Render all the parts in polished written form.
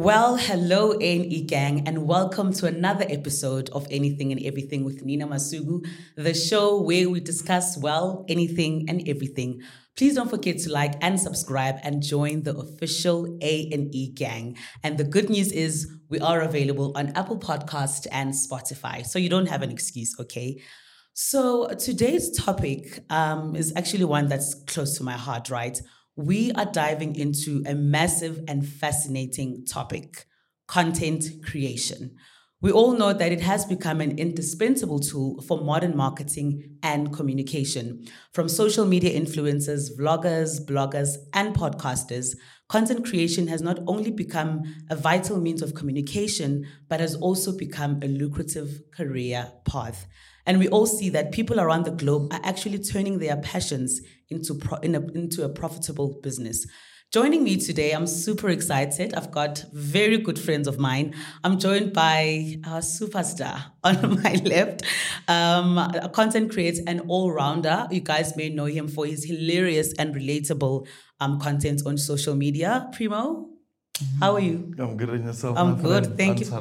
Well, hello, ANE gang, and welcome to another episode of Anything and Everything with Nina Masugu, the show where we discuss, well, anything and everything. Please don't forget to like and subscribe and join the official ANE gang. And the good news is we are available on Apple Podcast and Spotify, so you don't have an excuse, okay? So today's topic is actually one that's close to my heart, right? We are diving into a massive and fascinating topic, content creation. We all know that it has become an indispensable tool for modern marketing and communication. From social media influencers, vloggers, bloggers, and podcasters, content creation has not only become a vital means of communication, but has also become a lucrative career path. And we all see that people around the globe are actually turning their passions into a profitable business. Joining me today, I'm super excited. I've got very good friends of mine. I'm joined by our superstar on my left, a content creator and all-rounder. You guys may know him for his hilarious and relatable content on social media. Primo, how are you? I'm good in yourself. I'm good, thank you.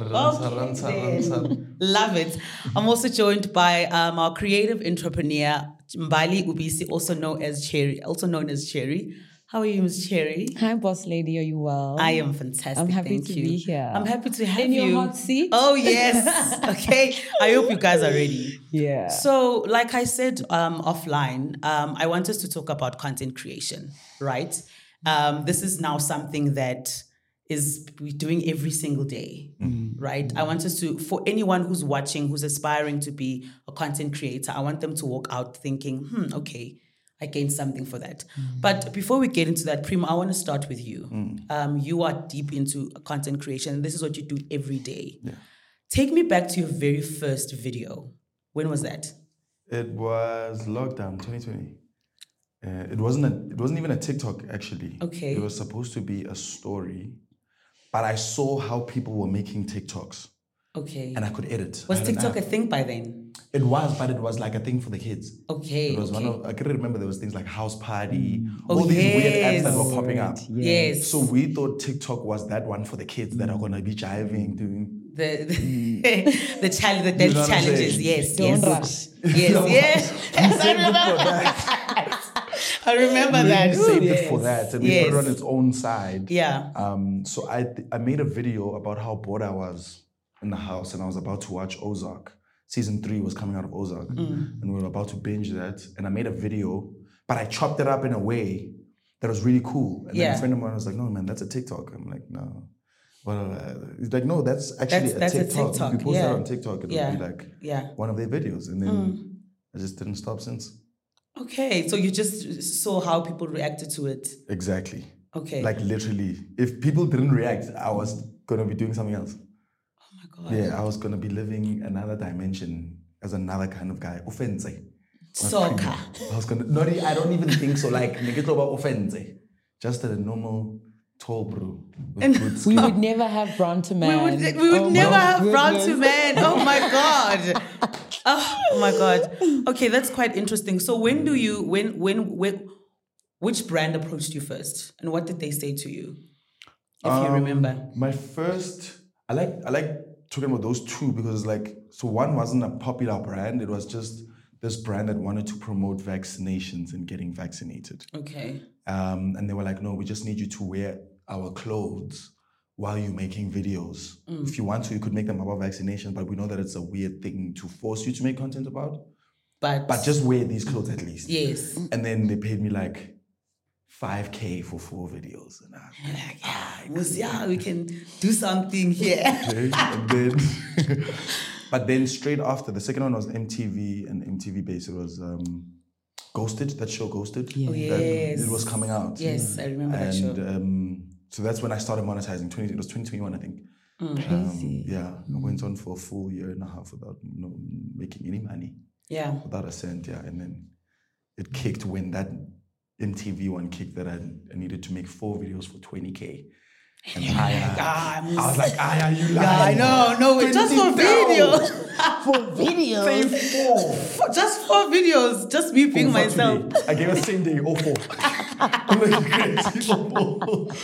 Love it. I'm also joined by our creative entrepreneur, Mbali Ubisi, also known as Cherry. How are you, Ms. Cherry? Hi, boss lady. Are you well? I am fantastic. I'm happy thank to you. be here. I'm happy to have in you. In your hot seat? Oh, yes. Okay. I hope you guys are ready. Yeah. So, like I said offline, I want us to talk about content creation, right? This is now something that we're doing every single day, right? I want us to, for anyone who's watching, who's aspiring to be a content creator, I want them to walk out thinking, okay, I gained something for that. But before we get into that, Primo, I want to start with you. You are deep into content creation. This is what you do every day. Yeah. Take me back to your very first video. When was that? It was lockdown 2020. It wasn't even a TikTok actually. Okay. It was supposed to be a story, but I saw how people were making TikToks. Okay. And I could edit. Was TikTok a thing by then? It was, but it was like a thing for the kids. Okay. It was I couldn't remember there was things like House Party, Oh, all these weird apps yes. that were popping up. Yes. So we thought TikTok was that one for the kids that are gonna be jiving, doing the challenge, the You dance know what I'm challenges. saying? Yes. Don't yes. rush. Yes. I remember that. We saved it for that, and we Yes. put it on its own side. Yeah. So I made a video about how bored I was in the house, and I was about to watch Ozark. Season 3 was coming out of Ozark, and we were about to binge that. And I made a video, but I chopped it up in a way that was really cool. And then a friend of mine was like, "No, man, that's a TikTok." I'm like, "No." Well, he's like, "No, that's actually That's a a TikTok. TikTok, If you post yeah. that on TikTok, it'll be like one of their videos." And then I just didn't stop since. Okay, so you just saw how people reacted to it. Exactly. Okay. Like literally, if people didn't react, I was gonna be doing something else. Oh my God. Yeah, I was gonna be living another dimension as another kind of guy. Offense. Soccer. I was gonna I don't even think so. Like about offense. Just a normal tall bro. With good We would never have Brown to Man. We would never have Brown to goodness. Man. Oh my God. Oh my God. Okay, that's quite interesting. So when which brand approached you first? And what did they say to you? If you remember. My first, I like talking about those two because so one wasn't a popular brand. It was just this brand that wanted to promote vaccinations and getting vaccinated. Okay. And they were like, "No, we just need you to wear our clothes while you're making videos. If you want to, you could make them about vaccination, but we know that it's a weird thing to force you to make content about. But just wear these clothes at least." Yes. And then they paid me like $5,000 for 4 videos. And I'm like, we can do something here. okay. And then, but then straight after, the second one was MTV and MTV based. It was Ghosted, that show Ghosted. Yeah. Oh, That yes. it was coming out. Yes, I remember that show. And so that's when I started monetizing. It was 2021, I think. Crazy. I went on for a full year and a half without making any money. Yeah. Without a cent, and then it kicked when that MTV one kicked that I needed to make 4 videos for $20,000. And I was like, are you lying? No, just for videos. For videos. Say 4. Just for videos. Just me being myself. Today. I gave a same day, 4. I'm like, crazy, 4.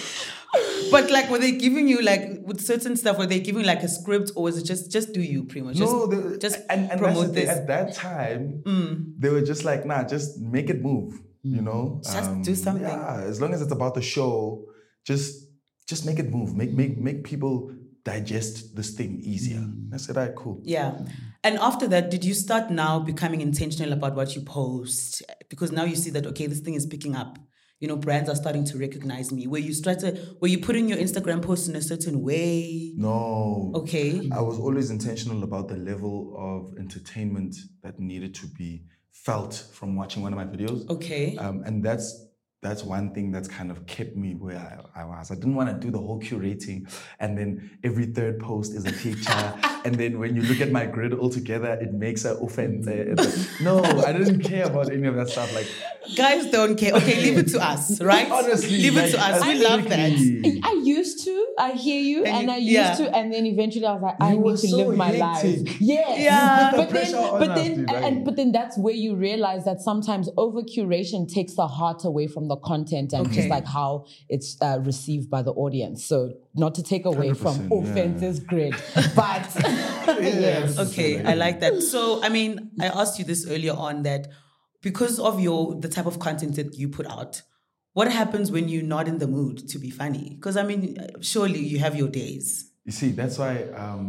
But like, were they giving you like with certain stuff? Were they giving like a script, or was it just do you, Primo? Just, No, just and promote that's the thing. this. At that time, they were just like, nah, just make it move. You know, Just do something. Yeah, as long as it's about the show, just make it move. Make people digest this thing easier. I said, all right, cool. Yeah. And after that, did you start now becoming intentional about what you post? Because now you see that, okay, this thing is picking up. You know, brands are starting to recognize me. Were you putting your Instagram posts in a certain way? No. Okay. I was always intentional about the level of entertainment that needed to be felt from watching one of my videos. Okay. And that's one thing that's kind of kept me where I was. I didn't want to do the whole curating, and then every third post is a picture, and then when you look at my grid altogether, it makes an offense. No, I didn't care about any of that stuff. Like, guys don't care. Okay, leave it to us, right? Honestly, leave it to us. We love that. I used to. I hear you, and I used yeah. to, and then eventually I was like, I You were need to so live my life. hectic. Yes. Yeah. You put the pressure on us, dude, right? But then that's where you realize that sometimes over curation takes the heart away from the content and just like how it's received by the audience. So not to take away from offenses grid, but yes. Okay, I like that. So, I mean, I asked you this earlier on that because of the type of content that you put out, what happens when you're not in the mood to be funny? Because, I mean, surely you have your days. You see, that's why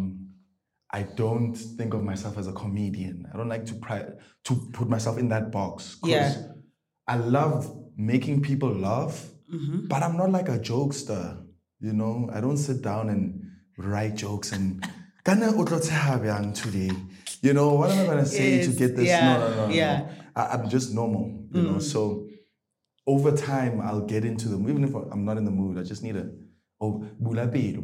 I don't think of myself as a comedian. I don't like to put myself in that box. Yeah. I love making people laugh, but I'm not like a jokester. You know, I don't sit down and write jokes and today. You know, what am I gonna say to get this? No. Yeah. I'm just normal, you know. So over time, I'll get into them. Even if I'm not in the mood, I just need bula pelo,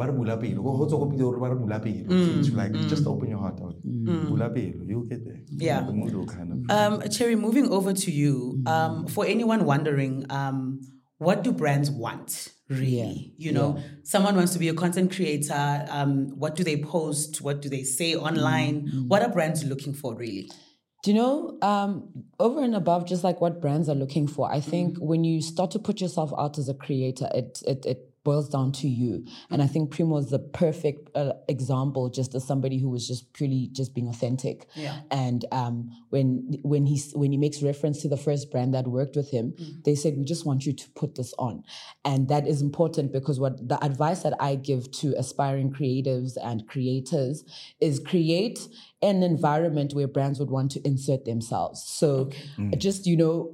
like just open your heart out. Bula pelo, you'll get there. Yeah. The mood will kind of. Cherry, moving over to you. For anyone wondering, what do brands want? Really, you know, someone wants to be a content creator. What do they post? What do they say online? What are brands looking for, really? Do you know, over and above just like what brands are looking for, I think when you start to put yourself out as a creator, it boils down to you. And I think Primo is the perfect example, just as somebody who was just purely just being authentic. Yeah. And when he makes reference to the first brand that worked with him, they said, we just want you to put this on. And that is important because what the advice that I give to aspiring creatives and creators is create an environment where brands would want to insert themselves. So just, you know,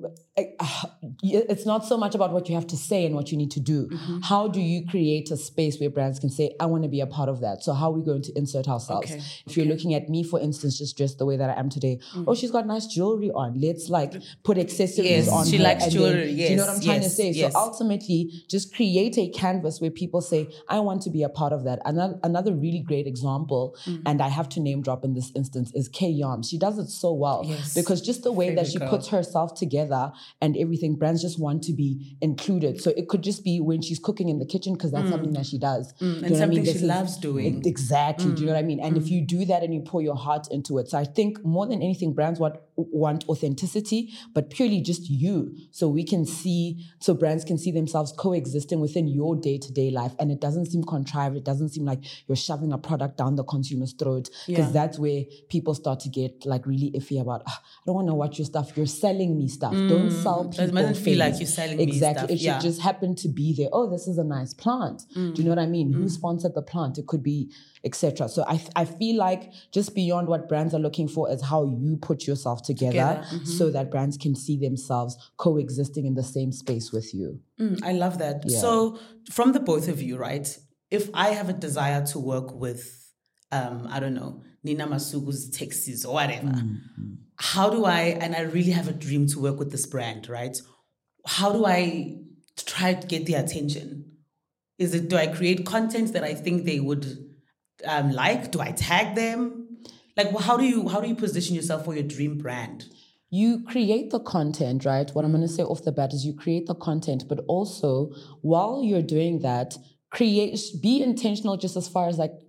it's not so much about what you have to say and what you need to do. How do you create a space where brands can say, I want to be a part of that? So how are we going to insert ourselves? If you're looking at me, for instance, just dressed the way that I am today, oh, she's got nice jewelry on. Let's like put accessories on she her. likes And jewelry. then, do you know what I'm trying to say? Yes. So ultimately, just create a canvas where people say, I want to be a part of that. Another really great example, and I have to name drop in this instance, is Kay Yarm. She does it so well because just the way that she puts herself together and everything, brands just want to be included. So it could just be when she's cooking in the kitchen because that's something that she does. And something she loves doing. Exactly. Do you know what I mean? And if you do that and you pour your heart into it. So I think more than anything, brands want authenticity, but purely just you. So brands can see themselves coexisting within your day-to-day life. And it doesn't seem contrived. It doesn't seem like you're shoving a product down the consumer's throat because that's where people start to get like really iffy about, I don't want to watch your stuff. You're selling me stuff. Don't sell people It doesn't feel like you're selling me stuff. Exactly. It should just happen to be there. Oh, this is a nice plant. Do you know what I mean? Who sponsored the plant? It could be, etc. So I feel like just beyond what brands are looking for is how you put yourself together. So that brands can see themselves coexisting in the same space with you. I love that. Yeah. So from the both of you, right? If I have a desire to work with, I don't know, Nina Masugu's Texas or whatever, how do and I really have a dream to work with this brand, right? How do I try to get their attention? Do I create content that I think they would like? Do I tag them? Like, how do you position yourself for your dream brand? You create the content, right? What I'm going to say off the bat is you create the content, but also while you're doing that, be intentional just as far as like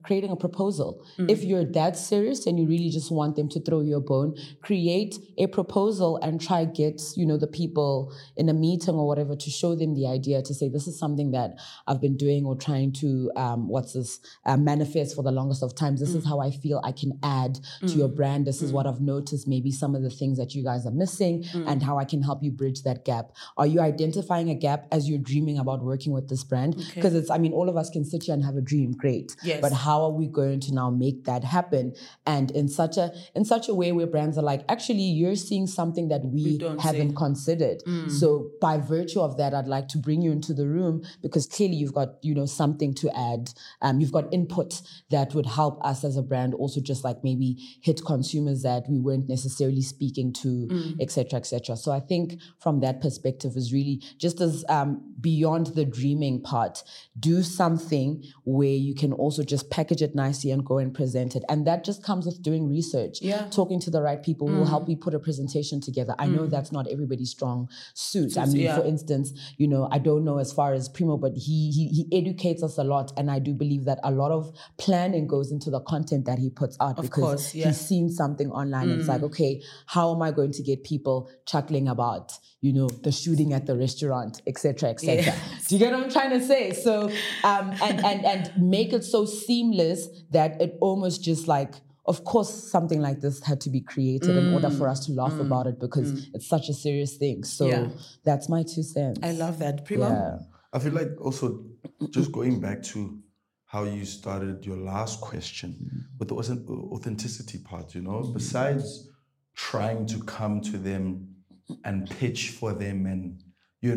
creating a proposal. If you're that serious and you really just want them to throw you a bone, create a proposal and try get, the people in a meeting or whatever to show them the idea, to say, this is something that I've been doing or trying to, manifest for the longest of times. This is how I feel I can add to your brand. This is what I've noticed, maybe some of the things that you guys are missing and how I can help you bridge that gap. Are you identifying a gap as you're dreaming about working with this brand? Because all of us can sit here and have a dream, great. Yes. But how are we going to now make that happen? And in such a way where brands are like, actually, you're seeing something that we haven't considered. So by virtue of that, I'd like to bring you into the room, because clearly you've got, something to add. You've got input that would help us as a brand also just like maybe hit consumers that we weren't necessarily speaking to, et cetera, et cetera. So I think from that perspective is really just as beyond the dreaming part, do something where you can also just package it nicely and go and present it. And that just comes with doing research, talking to the right people who will help you put a presentation together. I know that's not everybody's strong suit. For instance, I don't know as far as Primo, but he educates us a lot. And I do believe that a lot of planning goes into the content that he puts out, because he's seen something online and it's like, okay, how am I going to get people chuckling about, the shooting at the restaurant, et cetera, et cetera. Yes. Do you get what I'm trying to say? So, and make it so seamless that it almost just like, of course, something like this had to be created in order for us to laugh about it, because it's such a serious thing. So that's my 2 cents. I love that. Primo? Yeah. I feel like also just going back to how you started your last question with the authenticity part, besides trying to come to them and pitch for them and, hey,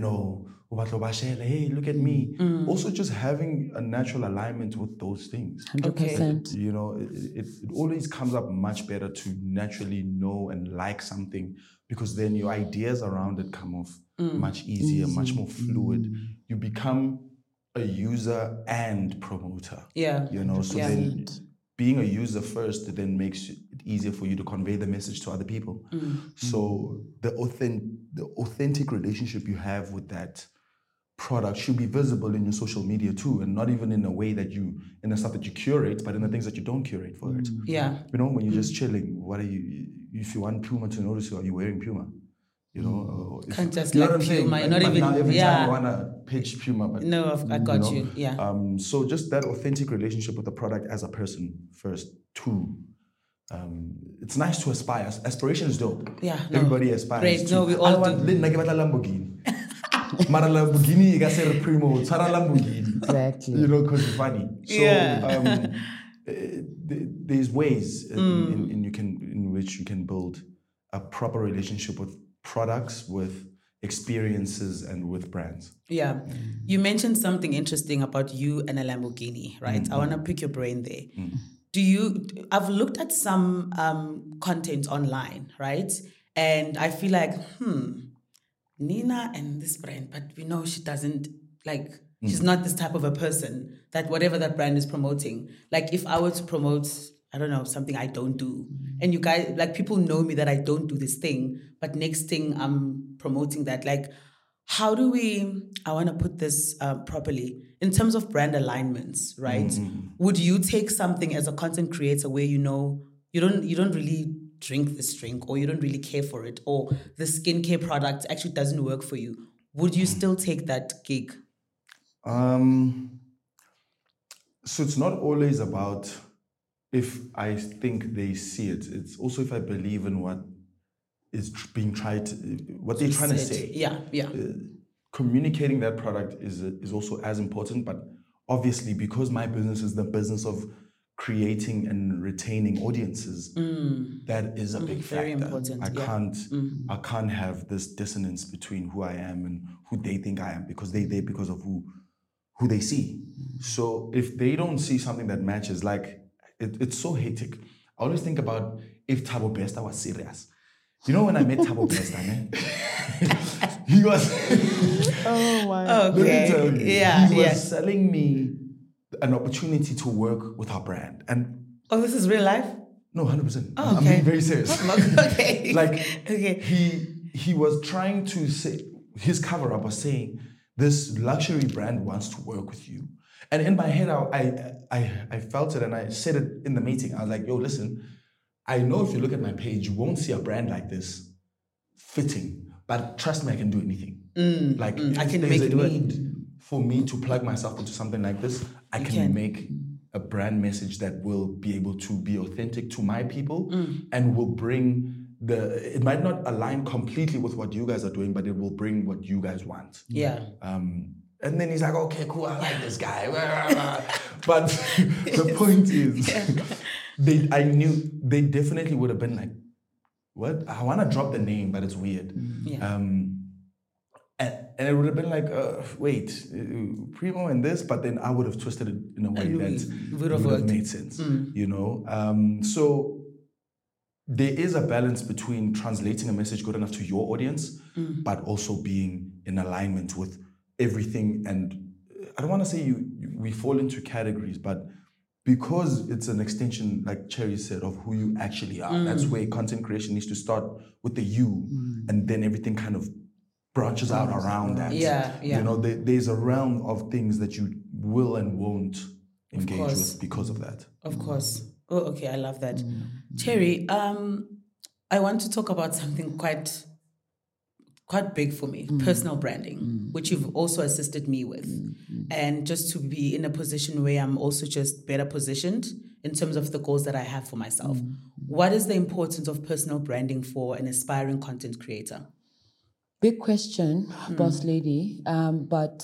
look at me. Also just having a natural alignment with those things. 100%. It always comes up much better to naturally know and like something, because then your ideas around it come off much easier, much more fluid. You become a user and promoter. Then being a user first then makes it easier for you to convey the message to other people. So the authentic relationship you have with that product should be visible in your social media too, and not even in a way that in the stuff that you curate, but in the things that you don't curate for it. When you're just chilling, what are you? If you want Puma to notice you, are you wearing Puma? Can't just like Puma. Not even. Now every time you wanna pitch Puma, but no, I got you. Yeah. So just that authentic relationship with the product as a person first. Two. It's nice to aspire. Aspiration is dope. Yeah. Everybody aspires. Great. No, we all do. Lamborghini. Mara Lamborghini, you guys say Primo, Sara Lamborghini. Exactly. Because it's funny. So there's ways in which you can build a proper relationship with products, with experiences, and with brands. Yeah. You mentioned something interesting about you and a Lamborghini, right? I want to pick your brain there. I've looked at some content online, right? And I feel like, Nina and this brand, but we know she doesn't she's not this type of a person that whatever that brand is promoting. Like if I were to promote, I don't know, something I don't do, and you guys, people know me that I don't do this thing, but next thing I'm promoting that. How do I want to put this properly, in terms of brand alignments, right? Would you take something as a content creator where you don't really drink this drink, or you don't really care for it, or the skincare product actually doesn't work for you? Would you still take that gig? So it's not always about if I think they see it. It's also if I believe in what is being tried, what they're trying to say. Yeah. Communicating that product is also as important, but obviously because my business is the business of creating and retaining audiences, that is a big factor. Very important. I can't have this dissonance between who I am and who they think I am, because they're there because of who they see. So if they don't see something that matches, it's so hectic. I always think about if Thabo Bester was serious. When I met Thabo Bester, he was oh my. Okay. He was selling me an opportunity to work with our brand. And this is real life? No, 100%. Oh, okay. I'm being very serious. Okay. Okay. He was trying to say, his cover-up was saying, this luxury brand wants to work with you. And in my head, I felt it and I said it in the meeting. I was like, yo, listen, I know if you look at my page, you won't see a brand like this fitting, but trust me, I can do anything. Like, I if can there's make a it work. need for me to plug myself into something like this, I can make a brand message that will be able to be authentic to my people and will bring it might not align completely with what you guys are doing, but it will bring what you guys want. Yeah. And then he's like, okay, cool, I like this guy. But the point is, I knew they definitely would have been like, what? I want to drop the name, but it's weird. Yeah. And it would have been like, wait, Primo and this, but then I would have twisted it in a way that would have made sense, you know? So there is a balance between translating a message good enough to your audience, but also being in alignment with everything. And I don't want to say we fall into categories, but because it's an extension, like Cherry said, of who you actually are, that's where content creation needs to start with the you, and then everything kind of branches out around that. Yeah. You know, there's a realm of things that you will and won't engage with because of that. Of course. Oh, okay. I love that. Cherry, I want to talk about something quite big for me, personal branding, which you've also assisted me with. And just to be in a position where I'm also just better positioned in terms of the goals that I have for myself. What is the importance of personal branding for an aspiring content creator? Big question, boss lady. But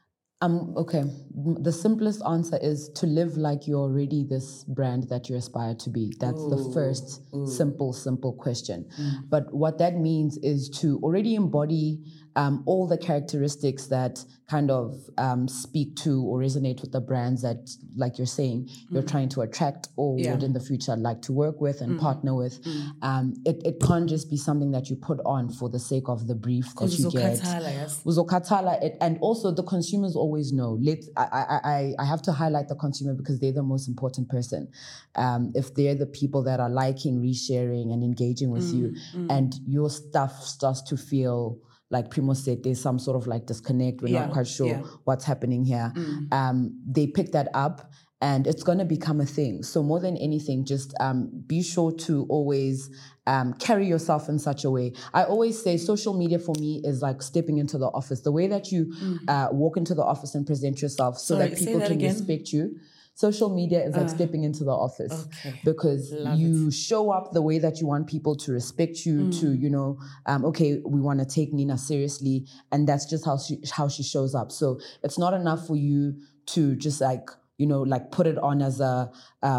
okay. The simplest answer is to live like you're already this brand that you aspire to be. That's the first simple question. But what that means is to already embody all the characteristics that kind of speak to or resonate with the brands that, like you're saying, you're trying to attract or would in the future like to work with and partner with. It can't just be something that you put on for the sake of the brief that you get. Uzokathala, and also the consumers always know. I have to highlight the consumer because they're the most important person. If they're the people that are liking, resharing, and engaging with you, and your stuff starts to feel like Primo said, there's some sort of like disconnect. We're not quite sure what's happening here. They pick that up and it's going to become a thing. So more than anything, just be sure to always carry yourself in such a way. I always say social media for me is like stepping into the office. The way that you walk into the office and present yourself so that people can respect you. Social media is like stepping into the office because you show up the way that you want people to respect you, to, you know, okay, we want to take Nina seriously. And that's just how she shows up. So it's not enough for you to just like, you know, like put it on as a,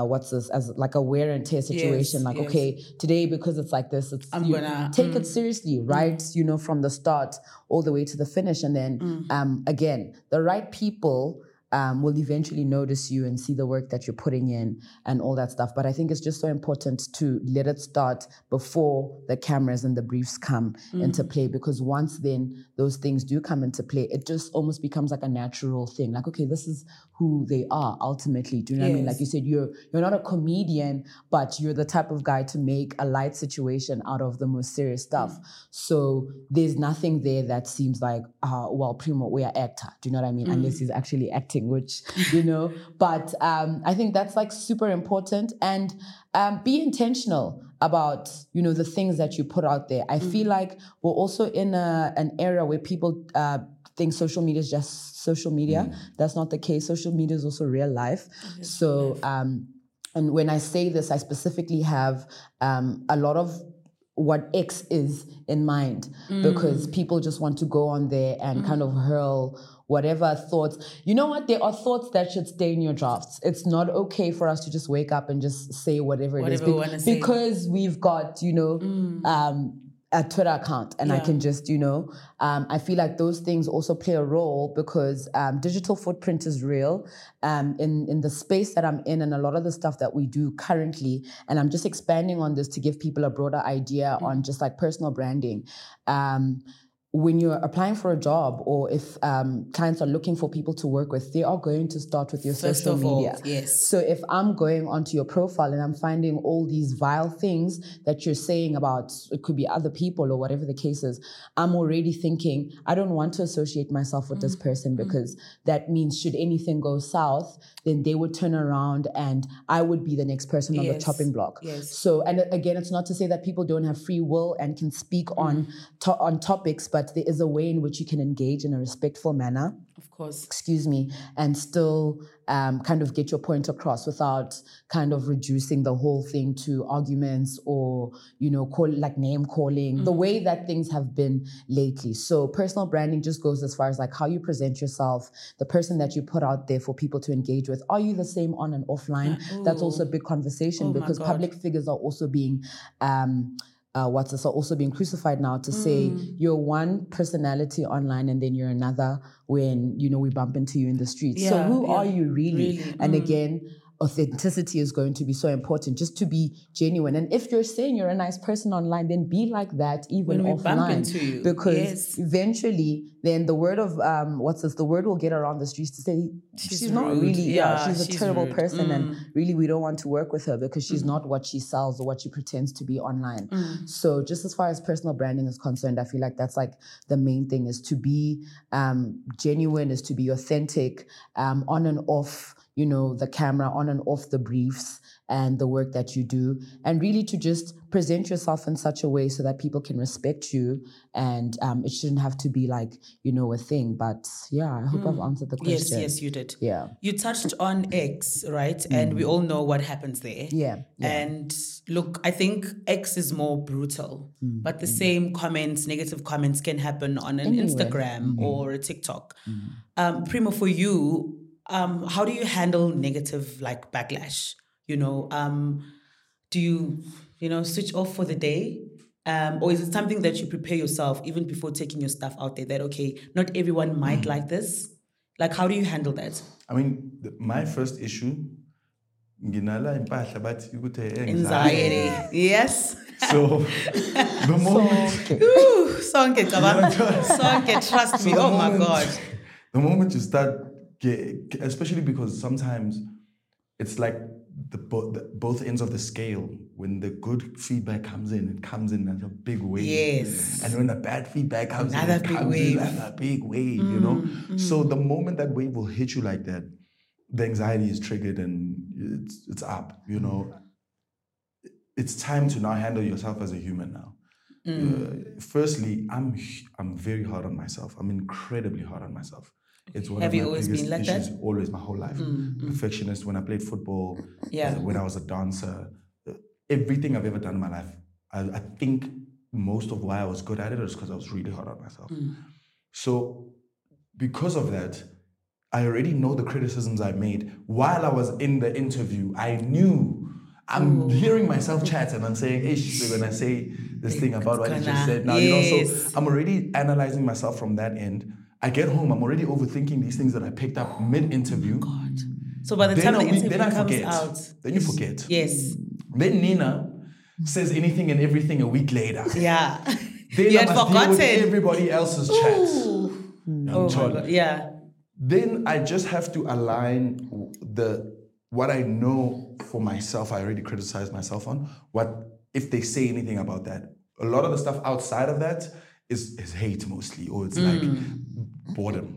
as like a wear and tear situation. Okay, today, because it's like this, I'm gonna take it seriously, right? You know, from the start all the way to the finish. And then, again, the right people will eventually notice you and see the work that you're putting in and all that stuff. But I think it's just so important to let it start before the cameras and the briefs come into play, because once then those things do come into play, it just almost becomes like a natural thing. Like, okay, this is who they are ultimately. Do you know what I mean? Like you said, you're not a comedian, but you're the type of guy to make a light situation out of the most serious stuff. So there's nothing there that seems like, well, Primo, we are actor. Do you know what I mean? Unless he's actually acting, which, you know, but I think that's like super important. And be intentional about, you know, the things that you put out there. I feel like we're also in an era where people think social media is just social media. That's not the case. Social media is also real life. So, and when I say this, I specifically have a lot of what X is in mind, because people just want to go on there and kind of hurl whatever thoughts. You know what? There are thoughts that should stay in your drafts. It's not okay for us to just wake up and just say whatever it is. Because we've got, you know, a Twitter account and I can just, you know, I feel like those things also play a role because digital footprint is real in the space that I'm in and a lot of the stuff that we do currently. And I'm just expanding on this to give people a broader idea on just like personal branding. when you're applying for a job, or if clients are looking for people to work with, they are going to start with your First social of all, media. yes. So if I'm going onto your profile and I'm finding all these vile things that you're saying about, it could be other people or whatever the case is, I'm already thinking, I don't want to associate myself with this person, because that means should anything go south, then they would turn around and I would be the next person on the chopping block. Yes. So, and again, it's not to say that people don't have free will and can speak on topics, but there is a way in which you can engage in a respectful manner. Of course. And still kind of get your point across without kind of reducing the whole thing to arguments or, name calling, the way that things have been lately. So personal branding just goes as far as like how you present yourself, the person that you put out there for people to engage with. Are you the same on and offline? That's also a big conversation, because public figures are also being are also being crucified now to say you're one personality online and then you're another when, we bump into you in the street. So who are you really? And again, authenticity is going to be so important, just to be genuine. And if you're saying you're a nice person online, then be like that even when we bump offline. into you. Because eventually then the word of the word will get around the streets to say she's not rude. really she's a terrible rude. person and really we don't want to work with her because she's not what she sells or what she pretends to be online. So just as far as personal branding is concerned, I feel like that's like the main thing, is to be genuine, is to be authentic, on and off the camera, on and off the briefs and the work that you do, and really to just present yourself in such a way so that people can respect you. And it shouldn't have to be like, a thing. But yeah, I hope I've answered the question. Yes, you did. Yeah. You touched on X, right? And we all know what happens there. Yeah. And look, I think X is more brutal, but the same comments, negative comments can happen on an Instagram or a TikTok. Primo, for you, how do you handle negative backlash? Do you, switch off for the day? Or is it something that you prepare yourself even before taking your stuff out there, that, okay, not everyone might like this? Like, how do you handle that? I mean, my first issue, anxiety. Yes. So the moment, Sonke, trust me. Oh my God. The moment you start, especially because sometimes it's like both ends of the scale. When the good feedback comes in, it comes in as a big wave. Yes. And when the bad feedback comes Another in, it big comes wave. in as a big wave, So the moment that wave will hit you like that, the anxiety is triggered and it's up, It's time to now handle yourself as a human now. Firstly, I'm very hard on myself. I'm incredibly hard on myself. It's one Have of you my always biggest been like issues, that? always, my whole life. Perfectionist. When I played football, when I was a dancer, everything I've ever done in my life, I think most of why I was good at it was because I was really hard on myself. So because of that, I already know the criticisms I made. While I was in the interview, I knew I'm hearing myself chat and I'm saying, hey, they're gonna say this thing about what you just said now, so I'm already analyzing myself from that end. I get home, I'm already overthinking these things that I picked up mid-interview. Oh God. So by the time the interview comes out... Then you forget. Yes. Then Nina says anything and everything a week later. Yeah. Then you I had must forgotten. deal with everybody else's chats. Oh my God. Yeah. Then I just have to align what I know for myself. I already criticized myself on. What if they say anything about that? A lot of the stuff outside of that is hate mostly, or it's like boredom.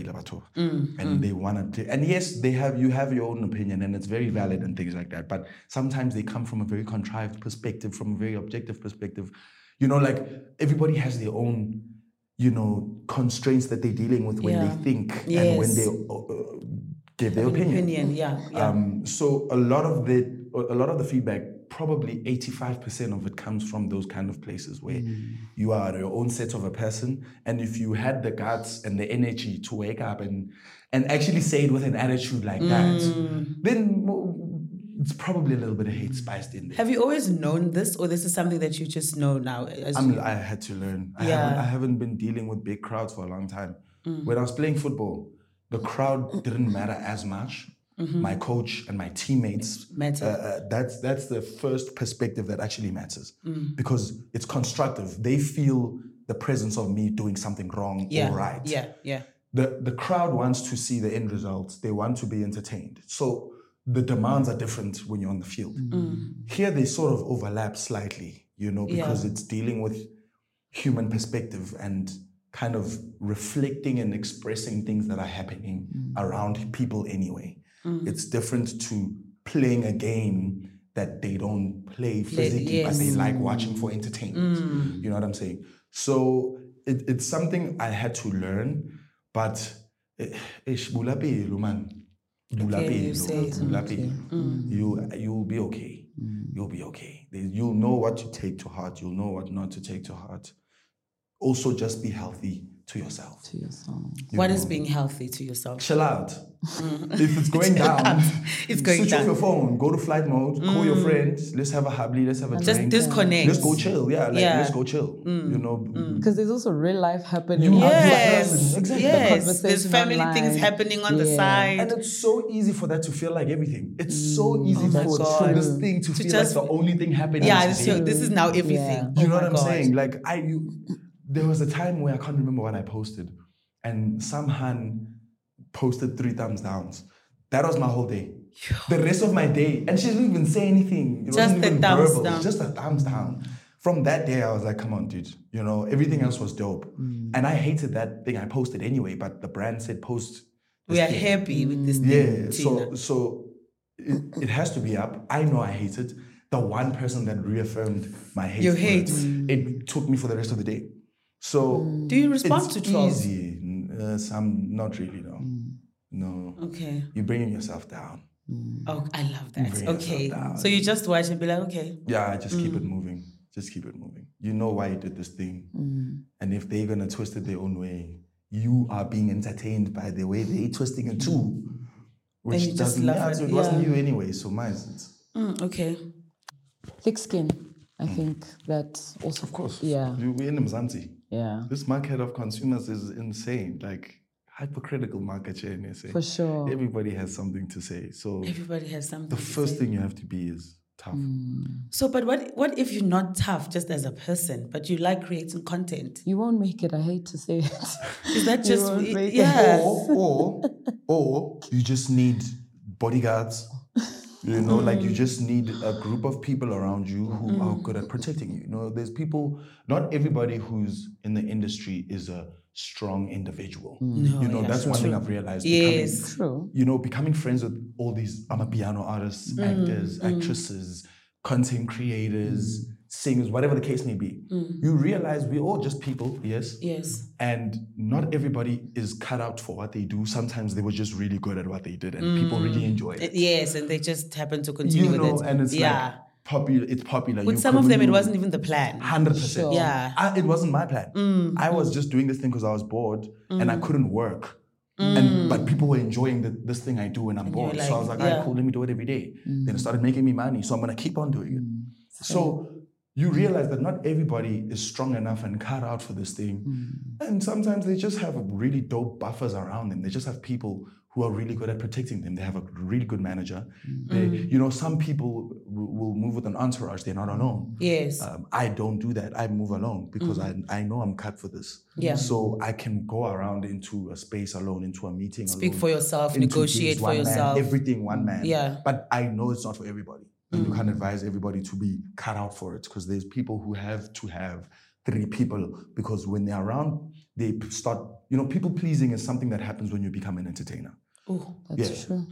And they want to, and yes, you have your own opinion and it's very valid and things like that. But sometimes they come from a very contrived perspective, from a very objective perspective. Everybody has their own, constraints that they're dealing with when they think and when they give their opinion. So a lot of the feedback, probably 85% of it comes from those kind of places where you are your own set of a person, and if you had the guts and the energy to wake up and actually say it with an attitude like that, then it's probably a little bit of hate spiced in there. Have you always known this, or this is something that you just know now? I had to learn. I haven't been dealing with big crowds for a long time. When I was playing football, the crowd didn't matter as much. My coach and my teammates, that's the first perspective that actually matters, because it's constructive. They feel the presence of me doing something wrong Yeah. or right. Yeah. The crowd wants to see the end results. They want to be entertained. So the demands are different when you're on the field. Here they sort of overlap slightly, because it's dealing with human perspective and kind of reflecting and expressing things that are happening around people anyway. It's different to playing a game that they don't play physically, but they like watching for entertainment. You know what I'm saying? So it's something I had to learn, but bula pelo, man. Bula pelo. You'll be okay. You'll be okay. You'll know what to take to heart. You'll know what not to take to heart. Also, just be healthy to yourself. What is being healthy to yourself? Chill out. If it's going down, it's going switch down. off your phone, go to flight mode, call your friends, let's have a habli, let's have a Just drink. disconnect. Let's go chill. Let's go chill. Because there's also real life happening. Yes, Exactly. yes. There's family online. things happening on the side. And it's so easy for that to feel like everything. It's so easy my for God. this thing to feel just- like the only thing happening. This is now everything. You know Oh what my I'm God. saying? Like there was a time where I can't remember what I posted, and some Han posted 3 thumbs downs. That was my whole day. The rest of my day, and she didn't even say anything. It wasn't the even thumbs verbal. down. Just a thumbs down. From that day, I was like, come on, dude. Everything else was dope. And I hated that thing I posted anyway, but the brand said post. We are happy with this thing. Yeah, Tina. so it has to be up. I know I hate it. The one person that reafirmed my hate. Your for hate. it took me for the rest of the day. So Do you respond it's to trolls? easy. Some not really, no. No. Okay. You're bringing yourself down. Oh, I love that. Bring Okay. yourself down. So you just watch and be like, okay. Yeah, just keep it moving. Just keep it moving. You know why you did this thing. And if they're gonna twist it their own way, you are being entertained by the way they're twisting it too. Which you just doesn't love matter. it. It wasn't Yeah. you anyway, so mine. Okay. Thick skin. I think that also. Of course. Yeah. We're in Mzansi. Yeah. This market of consumers is insane. Like hypercritical market share in SA. For sure. Everybody has something to say. So Everybody has something. the to first say. thing you have to be is tough. So, but what if you're not tough just as a person, but you like creating content? You won't make it. I hate to say it. Is that just won't make it. yeah? Or you just need bodyguards. Like you just need a group of people around you who are good at protecting you. There's people, not everybody who's in the industry is a strong individual. That's one thing I've realized. Yes. True. Becoming friends with all these Amapiano artists, actors, actresses, content creators, singers, whatever the case may be. You realize we're all just people, yes? Yes. And not everybody is cut out for what they do. Sometimes they were just really good at what they did and people really enjoy it. Yes, and they just happen to continue with it. And it's yeah. popular. It's popular. With some of them, it wasn't even the plan. 100%. Sure. Yeah. It wasn't my plan. I was just doing this thing because I was bored and I couldn't work. But people were enjoying this thing I do when I'm bored. you're So I was like, like, all right, yeah. cool, let me do it every day. Then it started making me money. So I'm going to keep on doing it. So you realize that not everybody is strong enough and cut out for this thing. And sometimes they just have really dope buffers around them. They just have people who are really good at protecting them. They have a really good manager. Some people will move with an entourage. They're not alone. Yes. I don't do that. I move alone because I know I'm cut for this. Yeah. So I can go around into a space alone, into a meeting Speak alone. for yourself, into negotiate gigs, for one man, yourself. everything one man. Yeah. But I know it's not for everybody. And you can't advise everybody to be cut out for it because there's people who have to have 3 people because when they're around, they start, people pleasing is something that happens when you become an entertainer. Oh, That's true.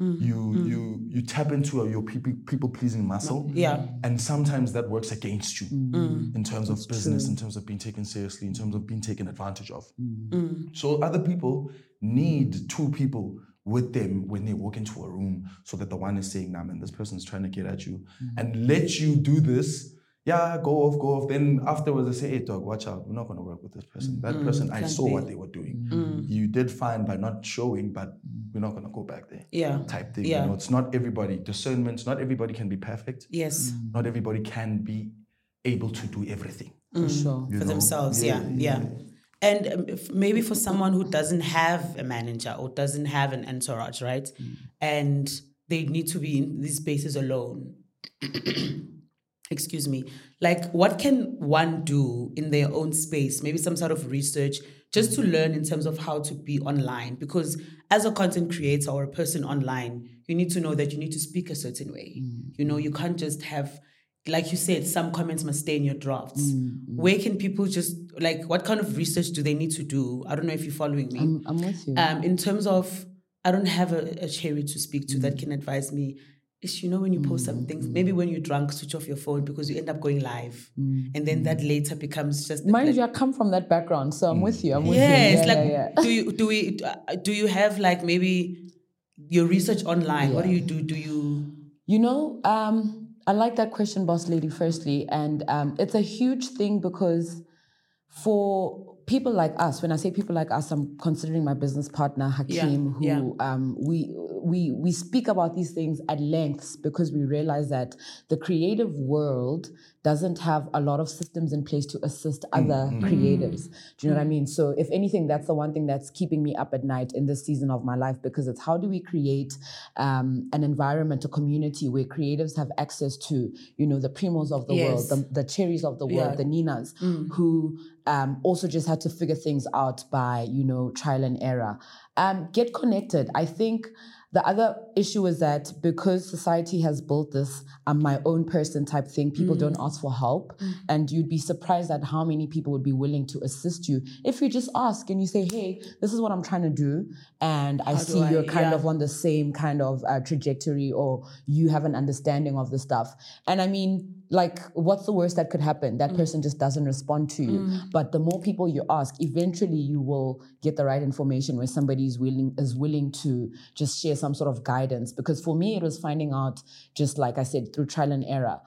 You tap into your people pleasing muscle. Yeah. And sometimes that works against you in terms of business, in terms of being taken seriously, in terms of being taken advantage of. So other people need 2 people with them when they walk into a room so that the one is saying, nah, man, this person's trying to get at you and let you do this. Yeah, go off. Then afterwards they say, hey, dog, watch out. We're not going to work with this person. That person, I saw what they were doing. You did fine by not showing, but we're not going to go back there. Yeah. Type thing. Yeah. It's not everybody. Discernment, not everybody can be perfect. Yes. Not everybody can be able to do everything. For sure. you For know? themselves. Yeah. And maybe for someone who doesn't have a manager or doesn't have an entourage, right? And they need to be in these spaces alone. excuse me, like what can one do in their own space, maybe some sort of research, just to learn in terms of how to be online? Because as a content creator or a person online, you need to know that you need to speak a certain way. You know, you can't just have, like you said, some comments must stay in your drafts. Where can people just, like, what kind of research do they need to do? I don't know if you're following me. I'm with you. In terms of, I don't have a cherry to speak to that can advise me. Is, you know, when you post some things, maybe when you're drunk, switch off your phone because you end up going live. And then that later becomes just... Mind you, I come from that background, so I'm with you. I'm with you. Yes, Yeah, like, do you have like maybe your research online? What do you do? Do you... You know, I like that question, boss lady, firstly. And it's a huge thing because for people like us, when I say people like us, I'm considering my business partner, Hakeem, we speak about these things at lengths because we realize that the creative world doesn't have a lot of systems in place to assist other creatives. Do you know what I mean? So if anything, that's the one thing that's keeping me up at night in this season of my life, because it's how do we create an environment, a community where creatives have access to, you know, the Primos of the world, the Cherries of the world, the Ninas, who also just had to figure things out by, you know, trial and error. Get connected. I think the other issue is that because society has built this I'm my own person type thing, people don't ask for help. And you'd be surprised at how many people would be willing to assist you if you just ask and you say, hey, this is what I'm trying to do. And I see you're kind of on the same kind of trajectory, or you have an understanding of the stuff. And I mean, like, what's the worst that could happen? That person just doesn't respond to you. But the more people you ask, eventually you will get the right information where somebody is willing to just share some sort of guidance. Because for me, it was finding out, just like I said, through trial and error,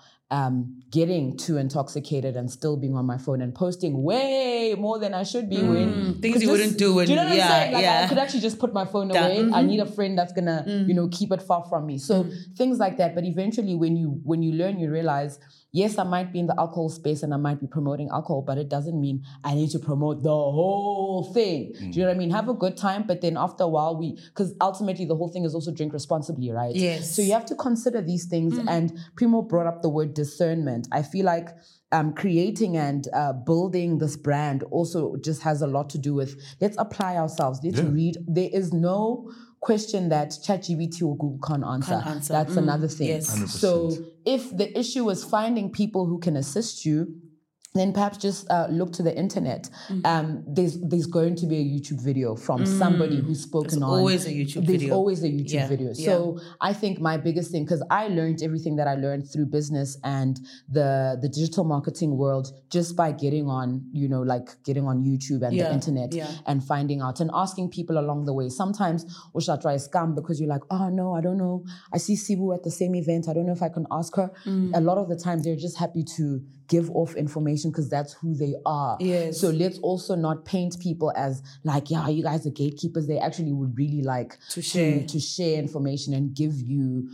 getting too intoxicated and still being on my phone and posting way more than I should be. Things you wouldn't do. Do you know what I'm saying? Like, I could actually just put my phone away. I need a friend that's gonna, you know, keep it far from me. So things like that. But eventually, when you learn, you realize, yes, I might be in the alcohol space and I might be promoting alcohol, but it doesn't mean I need to promote the whole thing. Do you know what I mean? Have a good time, but then after a while, because ultimately the whole thing is also drink responsibly, right? Yes. So you have to consider these things. And Primo brought up the word discernment. I feel like creating and building this brand also just has a lot to do with, let's apply ourselves. Let's read. There is no question that ChatGPT or Google can't answer. That's another thing. Yes. 100%. So if the issue is finding people who can assist you, then perhaps just look to the internet. There's going to be a YouTube video from somebody who's spoken There's on. always a YouTube There's video. always a YouTube video. So I think my biggest thing, because I learned everything that I learned through business and the digital marketing world just by getting on, you know, like getting on YouTube and the internet and finding out and asking people along the way. Sometimes Usha try scam because you're like, oh no, I don't know. I see Sibu at the same event. I don't know if I can ask her. A lot of the time they're just happy to give off information because that's who they are. Yes. So let's also not paint people as like, yeah, you guys are gatekeepers. They actually would really like to share information and give you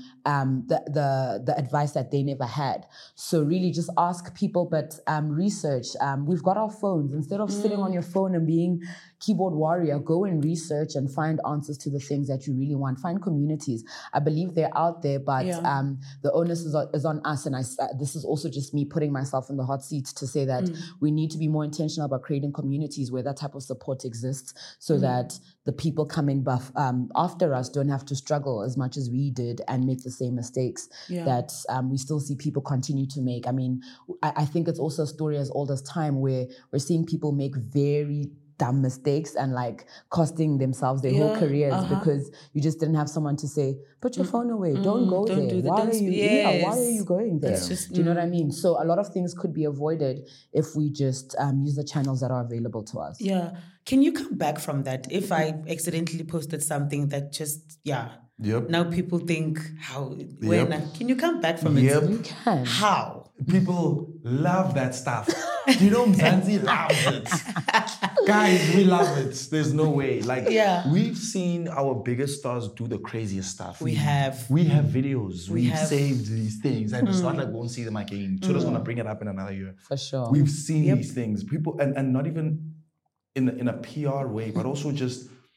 the advice that they never had. So really just ask people, but research. We've got our phones. Instead of sitting on your phone and being keyboard warrior, go and research and find answers to the things that you really want. Find communities. I believe they're out there, but the onus is on us. And this is also just me putting myself in the hot seat to say that we need to be more intentional about creating communities where that type of support exists, so that the people coming after us don't have to struggle as much as we did and make the same mistakes that we still see people continue to make. I mean, I think it's also a story as old as time where we're seeing people make very dumb mistakes and like costing themselves their whole careers because you just didn't have someone to say, put your phone away, don't go there. Why are you going there? Do you know what I mean? So a lot of things could be avoided if we just use the channels that are available to us. Yeah. Can you come back from that? If I accidentally posted something that just, now people think, can you come back from it? You can. How? People love that stuff. Do you know Mzansi loves it? Guys, we love it. There's no way. Like, we've seen our biggest stars do the craziest stuff. We have videos. We've saved these things. And it's not like we won't see them again. Choda's going to bring it up in another year. For sure. We've seen these things. People, and not even in a PR way, but also just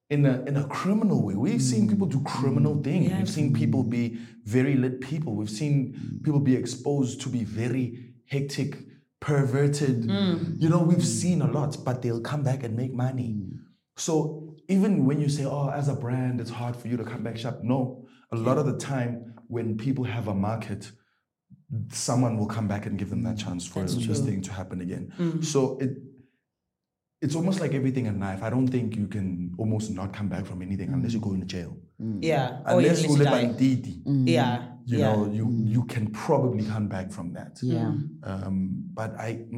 in a criminal way. We've seen people do criminal things. We've seen people be very lit people. We've seen people be exposed to be very hectic, perverted. You know, we've seen a lot, but they'll come back and make money. So even when you say, oh, as a brand, it's hard for you to come back sharp. No, a lot of the time when people have a market, someone will come back and give them that chance for this thing to happen again. So it's almost like everything in life. I don't think you can almost not come back from anything unless you go into jail. Yeah. Unless you live die. on Didi. Yeah. You know, you can probably come back from that. Yeah. But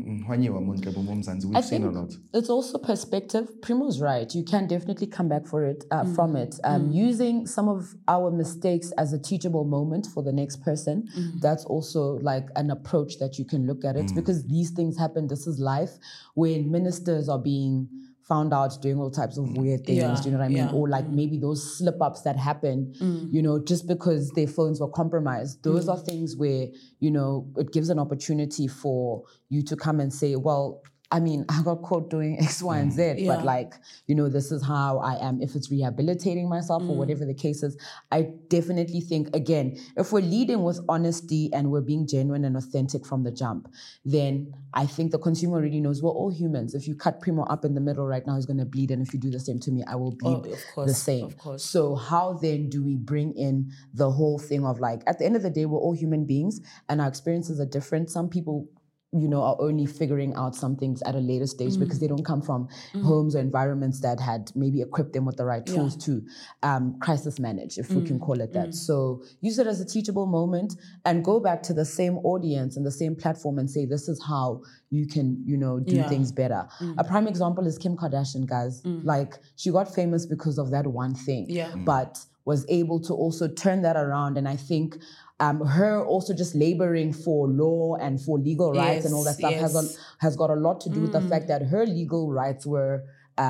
we've seen a lot. It's also perspective. Primo's right. You can definitely come back from it. Using some of our mistakes as a teachable moment for the next person, that's also like an approach that you can look at it, because these things happen. This is life. When ministers are being found out doing all types of weird things, do you know what I mean? Yeah. Or like maybe those slip-ups that happen, you know, just because their phones were compromised. Those are things where, you know, it gives an opportunity for you to come and say, well, I mean, I got caught doing X, Y, and Z, but like, you know, this is how I am. If it's rehabilitating myself or whatever the case is, I definitely think, again, if we're leading with honesty and we're being genuine and authentic from the jump, then I think the consumer already knows we're all humans. If you cut Primo up in the middle right now, he's going to bleed. And if you do the same to me, I will bleed the same. Of course. So how then do we bring in the whole thing of like, at the end of the day, we're all human beings and our experiences are different. Some people, you know, are only figuring out some things at a later stage because they don't come from homes or environments that had maybe equipped them with the right tools to crisis manage, if we can call it that. So use it as a teachable moment and go back to the same audience and the same platform and say, this is how you can, you know, do things better. A prime example is Kim Kardashian, guys. Like, she got famous because of that one thing, but was able to also turn that around. And I think her also just laboring for law and for legal rights and all that stuff has got a lot to do with the fact that her legal rights were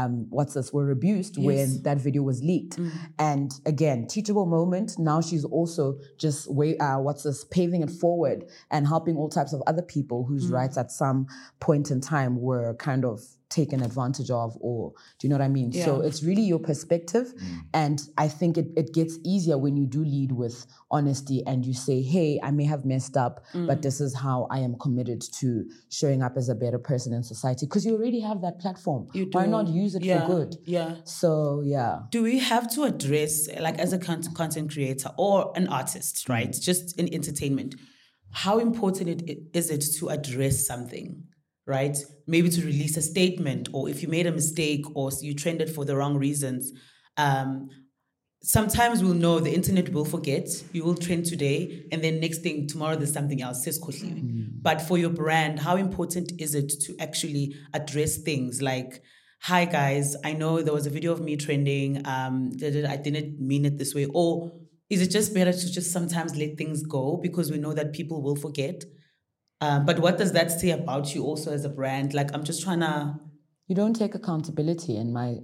were abused when that video was leaked. And again, teachable moment. Now she's also just paving it forward and helping all types of other people whose rights at some point in time were kind of taken advantage of, or do you know what I mean? So it's really your perspective. And I think it gets easier when you do lead with honesty and you say, hey, I may have messed up, but this is how I am committed to showing up as a better person in society. Because you already have that platform. Why not use it for good? So, do we have to address, like as a content creator or an artist, right? Just in entertainment, how important is it to address something? Right? Maybe to release a statement, or if you made a mistake or you trended for the wrong reasons. Sometimes we'll know the internet will forget. You will trend today, and then next thing, tomorrow there's something else. But for your brand, how important is it to actually address things like, hi guys, I know there was a video of me trending. I didn't mean it this way. Or is it just better to just sometimes let things go because we know that people will forget? But what does that say about you also as a brand? Like, I'm just trying to... You don't take accountability, in my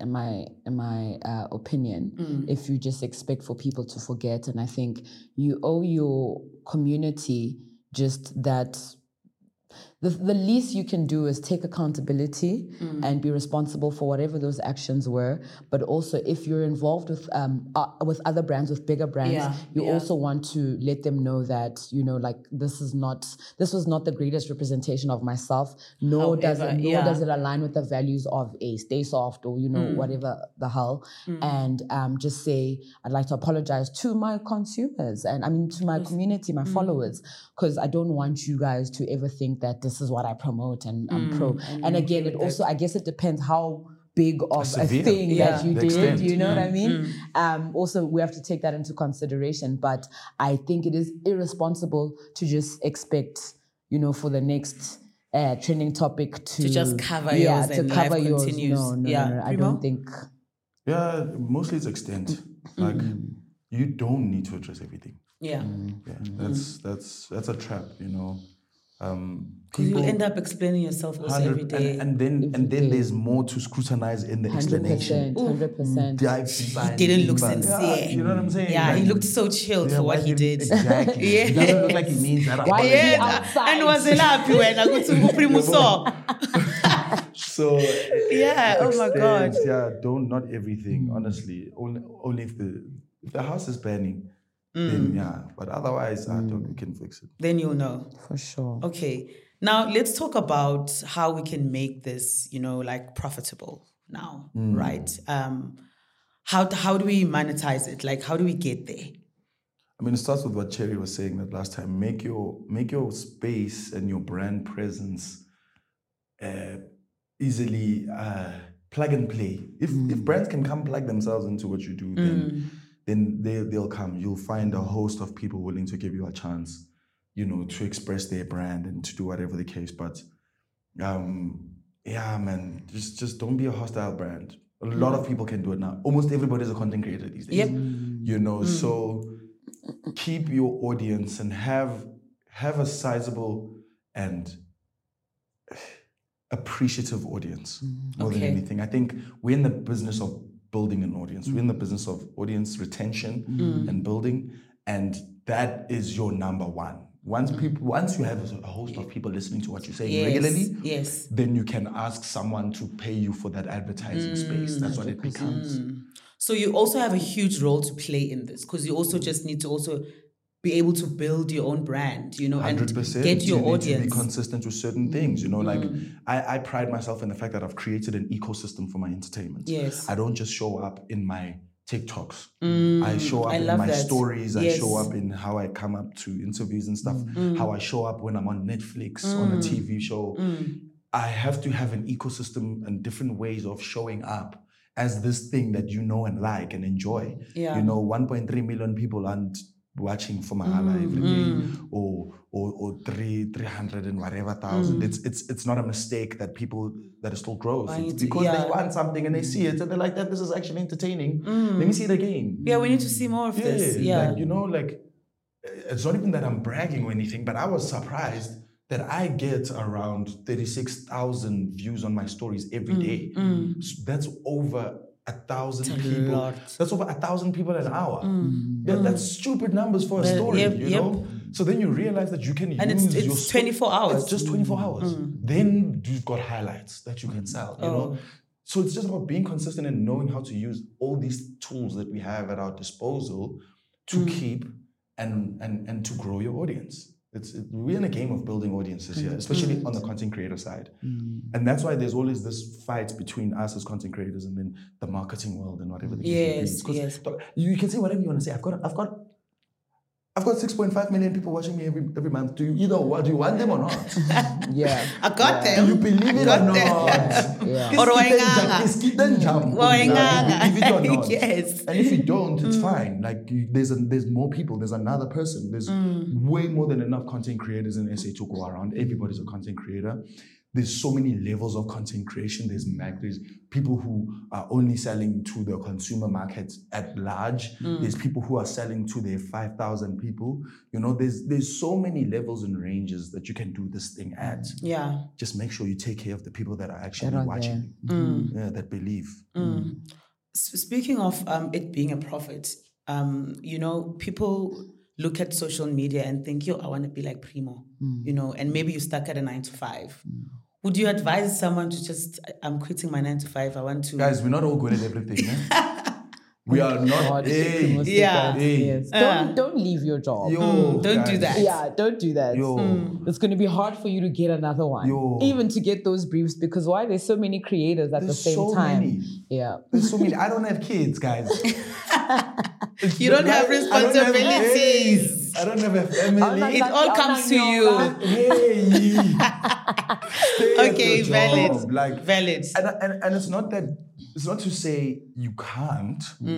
opinion, if you just expect for people to forget. And I think you owe your community just that... The least you can do is take accountability and be responsible for whatever those actions were. But also, if you're involved with other brands, with bigger brands, you also want to let them know that, you know, like, this was not the greatest representation of myself. Nor does it align with the values of Stay Soft or, you know, whatever the hell. And just say, I'd like to apologize to my consumers and to my community, my followers, because I don't want you guys to ever think that this is what I promote and I'm pro. And again, it also, I guess it depends how big of a thing that you did, extent. You know what I mean? Also, we have to take that into consideration, but I think it is irresponsible to just expect, you know, for the next trending topic to just cover yours and life continues. No, I don't think. Yeah, mostly it's extent. Like, you don't need to address everything. That's a trap, you know. Because you'll end up explaining yourself also every day. And then there's more to scrutinize in the explanation. 100%. He didn't look sincere. Yeah, you know what I'm saying? Yeah, like, he looked so chilled for what he did. Exactly. He doesn't look like he means that. Why is he outside? And was happy when I go to Primuso. So Yeah, oh my God. extends, yeah, not everything, honestly. Only if the house is burning, then yeah. But otherwise, we can fix it. Then you'll know. For sure. Okay. Now let's talk about how we can make this, like profitable now, right? How do we monetize it? Like, how do we get there? I mean, it starts with what Cherry was saying that last time. Make your space and your brand presence easily plug and play. If brands can come plug themselves into what you do, then they'll come. You'll find a host of people willing to give you a chance, to express their brand and to do whatever the case. But yeah, man, just don't be a hostile brand. A lot of people can do it now. Almost everybody's a content creator these days. Yep. So keep your audience and have a sizable and appreciative audience more than anything. I think we're in the business of building an audience. We're in the business of audience retention and building, and that is your number one. Once you have a host of people listening to what you're saying regularly, then you can ask someone to pay you for that advertising space. That's what it becomes. So you also have a huge role to play in this, because you also just need to also be able to build your own brand, 100%. And get your you audience. Need to be consistent with certain things, like I pride myself in the fact that I've created an ecosystem for my entertainment. Yes. I don't just show up in my TikToks. I show up in my stories. I show up in how I come up to interviews and stuff, how I show up when I'm on Netflix, on a TV show. I have to have an ecosystem and different ways of showing up as this thing that you know and like and enjoy. Yeah. 1.3 million people aren't watching for Mahala every day, or 300 and whatever thousand. It's not a mistake that it still grows. It's because they want something and they see it and they're like, this is actually entertaining. Let me see it again. Yeah, we need to see more of this. Yeah. It's not even that I'm bragging or anything, but I was surprised that I get around 36,000 views on my stories every day. So that's over 1,000 people. That's over 1,000 people an hour. That's stupid numbers for a story, you know? So then you realize that you can use it's 24 hours. It's just 24 hours. Then you've got highlights that you can sell, you know? So it's just about being consistent and knowing how to use all these tools that we have at our disposal to keep and to grow your audience. We're in a game of building audiences here, especially on the content creator side. And that's why there's always this fight between us as content creators and then the marketing world and whatever the case may be. Because you can say whatever you want to say. I've got 6.5 million people watching me every month. Do you want them or not? I got them. Do you believe it or not? Or believe it or not. Yes. And if you don't, it's fine. Like there's more people. There's another person. There's way more than enough content creators in SA to go around. Everybody's a content creator. There's so many levels of content creation. There's people who are only selling to the consumer market at large. There's people who are selling to their 5,000 people. There's so many levels and ranges that you can do this thing at. Yeah. Just make sure you take care of the people that are actually watching, that believe. Speaking of it being a profit, people look at social media and think, I want to be like Primo, and maybe you're stuck at a 9 to 5. Would you advise someone to just, I'm quitting my 9 to 5, I want to... Guys, we're not all good at everything, We are not... Yes. Don't leave your job. Don't do that. Yeah, don't do that. It's going to be hard for you to get another one. Even to get those briefs, because why? There's so many creators at the same time. Many. Yeah. There's so many. I don't have kids, guys. You don't have responsibilities. I don't have a family. It all comes to you. Okay, valid. Valid. And it's not to say you can't.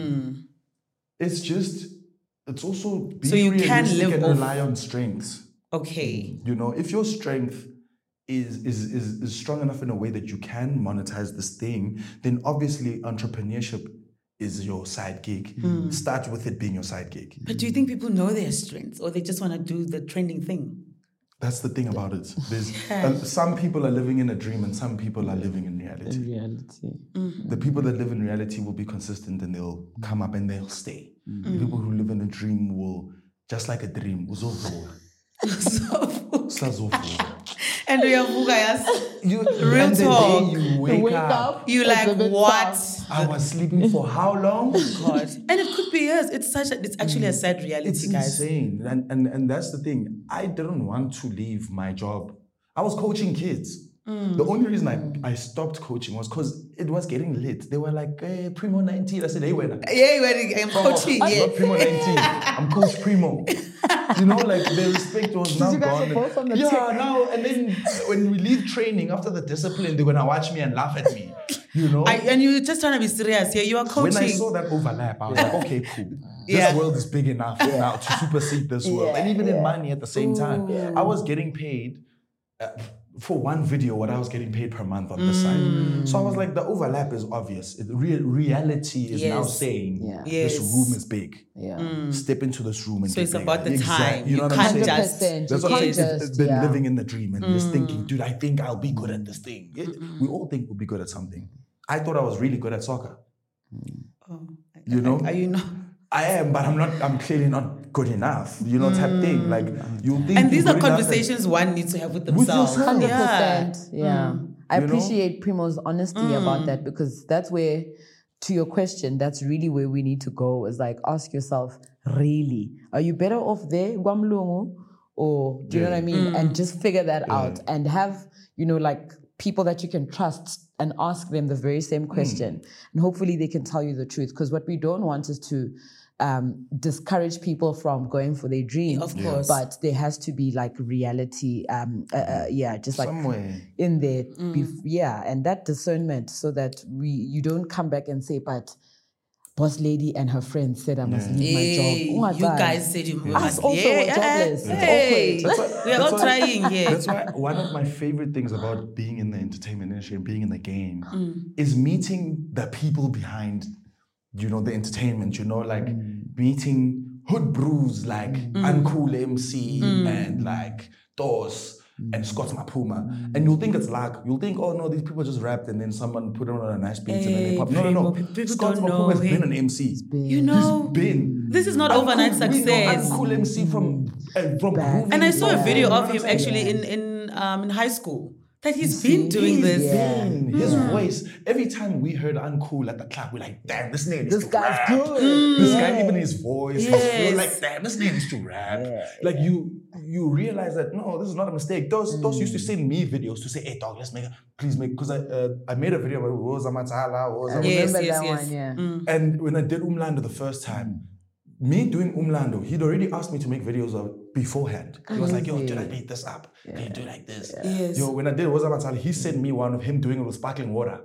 It's also being realistic and rely on strengths. Okay. If your strength is strong enough in a way that you can monetize this thing, then obviously entrepreneurship is your side gig. Start with it being your side gig. But do you think people know their strengths, or they just want to do the trending thing? That's the thing about it. There's some people are living in a dream and some people are living in reality. The people that live in reality will be consistent and they'll come up and they'll stay. The people who live in a dream will, just like a dream, And we have Bugayas. You, Real and talk. the day you wake up. You it's like, a bit what? tough. I was sleeping for how long? God. And it could be years. It's actually a sad reality, It's guys. insane. And that's the thing. I didn't want to leave my job. I was coaching kids. The only reason I stopped coaching was because it was getting lit. They were like, hey, Primo 19. I said, hey, when I'm coaching. I'm Yeah. not Primo 19. I'm Coach Primo. You know, like the respect was now you guys gone. are both on the yeah, tick. now and then when we leave training after the discipline, they're gonna watch me and laugh at me. You know? And you're just trying to be serious here. You are coaching. When I saw that overlap, I was like, okay, cool. This Yeah. world is big enough now to supersede this world. And even in money at the same time. I was getting paid for one video what I was getting paid per month on this side. So I was like, the overlap is obvious. Reality is now Yes. saying Yes. this room is big. Yeah. Step into this room and So get it's bigger. about the Exactly. time. You know You what I'm can't saying? just- 100%. That's You what I'm can't saying. just, Then yeah. living in the dream and just thinking, dude, I think I'll be good at this thing. We all think we'll be good at something. I thought I was really good at soccer. Oh, You know? Are you not? I am, but I'm clearly not good enough. You know, type thing. Like you think. And these you're are good enough conversations one needs to have with With themselves. yourself. 100%. Yeah. I You know? appreciate Primo's honesty about that because that's where, to your question, that's really where we need to go is like ask yourself, really, are you better off there, Guamlungu? Or do you know what I mean? And just figure that out and have, like people that you can trust and ask them the very same question. And hopefully they can tell you the truth. Because what we don't want is to discourage people from going for their dreams. Of course. But there has to be like reality, just like somewhere. in there. And that discernment so that you don't come back and say, but boss lady and her friend said I must leave my job. You guys said you Us also were jobless. Hey, It's awkward. we're all trying here. That's why one of my favorite things about being in the entertainment industry and being in the game is meeting the people behind, the entertainment. Like meeting hood brews like Uncool MC and like Dos. And Scott Mapuma. And you'll think it's luck. You'll think, oh no, these people just rapped and then someone put it on a nice beat and then they pop. No. People Scott don't Mapuma has know been an MC. You know, He's been. this is not overnight We know success. Uncool MC from Groovy. And I saw a video of him Yeah. actually in high school. That he's been doing He's this. been. His voice. Every time we heard Uncool at the club, we're like, damn, this nigga needs This to guy's rap. good. This guy, even his voice, his Yes. flow, like, damn, this nigga needs to rap. Like you realize that no, this is not a mistake. Those used to send me videos to say, hey dog, please make, because I made a video about Woza Matala, Yes, Remember yes, that yes. one, yeah. and when I did Umlando the first time, me doing Umlando, he'd already asked me to make videos of beforehand. He was like, yo, dude, I made this up. Can you do it like this? Yes. Yo, when I did Woza Matala, he sent me one of him doing it with sparkling water.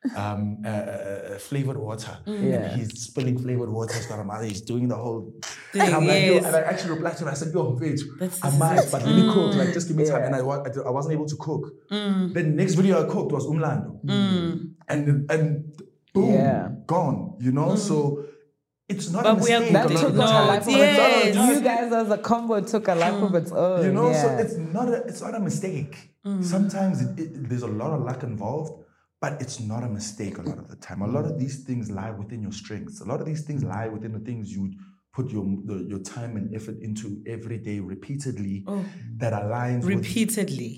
Flavored water. And he's spilling flavored water. He's doing the whole Thing, and I'm like, yo, yes. and I actually replied to him. I said, yo, bitch, This I is might, it. but let me cook. Like, just give me time. And I wasn't able to cook. The next video I cooked was Umlando. And boom, gone. So it's not a But we are mistake. That a lot took of the on a time. life of Yes. its own. You guys as a combo took a life of its own. So it's not a mistake. Sometimes there's a lot of luck involved, but it's not a mistake a lot of the time. A lot of these things lie within your strengths. A lot of these things lie within the things you put your time and effort into every day repeatedly that aligns Repeatedly.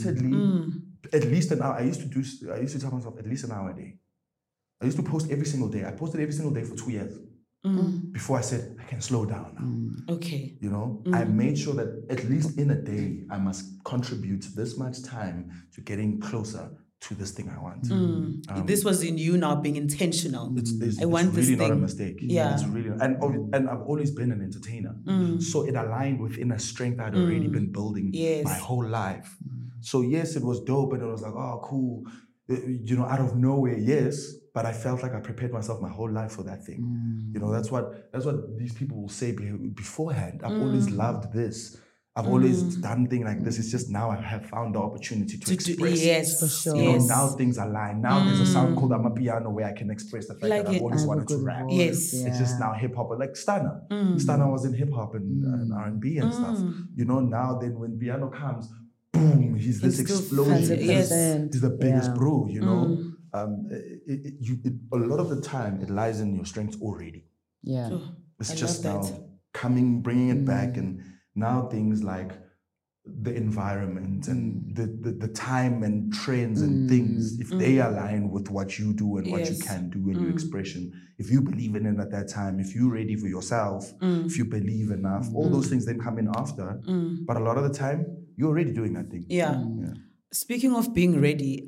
at least an hour. I used to tell myself at least an hour a day. I used to post every single day. I posted every single day for 2 years before I said I can slow down now. Okay. I made sure that at least in a day I must contribute this much time to getting closer to this thing I want. This was in you now being intentional. It's I want really this not a thing. mistake. Yeah. It's really and I've always been an entertainer. So it aligned within a strength I'd already been building Yes. my whole life. So yes, it was dope and it was like, oh cool. Out of nowhere, yes, but I felt like I prepared myself my whole life for that thing. That's what these people will say beforehand. I've always loved this. I've always done things like this. It's just now I have found the opportunity to express. Yes, for sure. Yes. Now things align. Now there's a sound called Amapiano where I can express the fact Like that I've it. always I have a wanted to good rap. voice, Yes. yeah. It's just now hip hop, like Stana. Stana was in hip hop and R&B and stuff. Now then when piano comes, boom, he's this It's still explosive. Yes. He's the biggest Yeah. bro, a lot of the time it lies in your strengths already. Yeah. It's I just love now that. bringing it back, and now things like the environment and the time and trends and things, if they align with what you do and what you Yes. can do and your expression, if you believe in it at that time, if you're ready for yourself, if you believe enough, all those things then come in after. But a lot of the time, you're already doing that thing. Yeah. Speaking of being ready,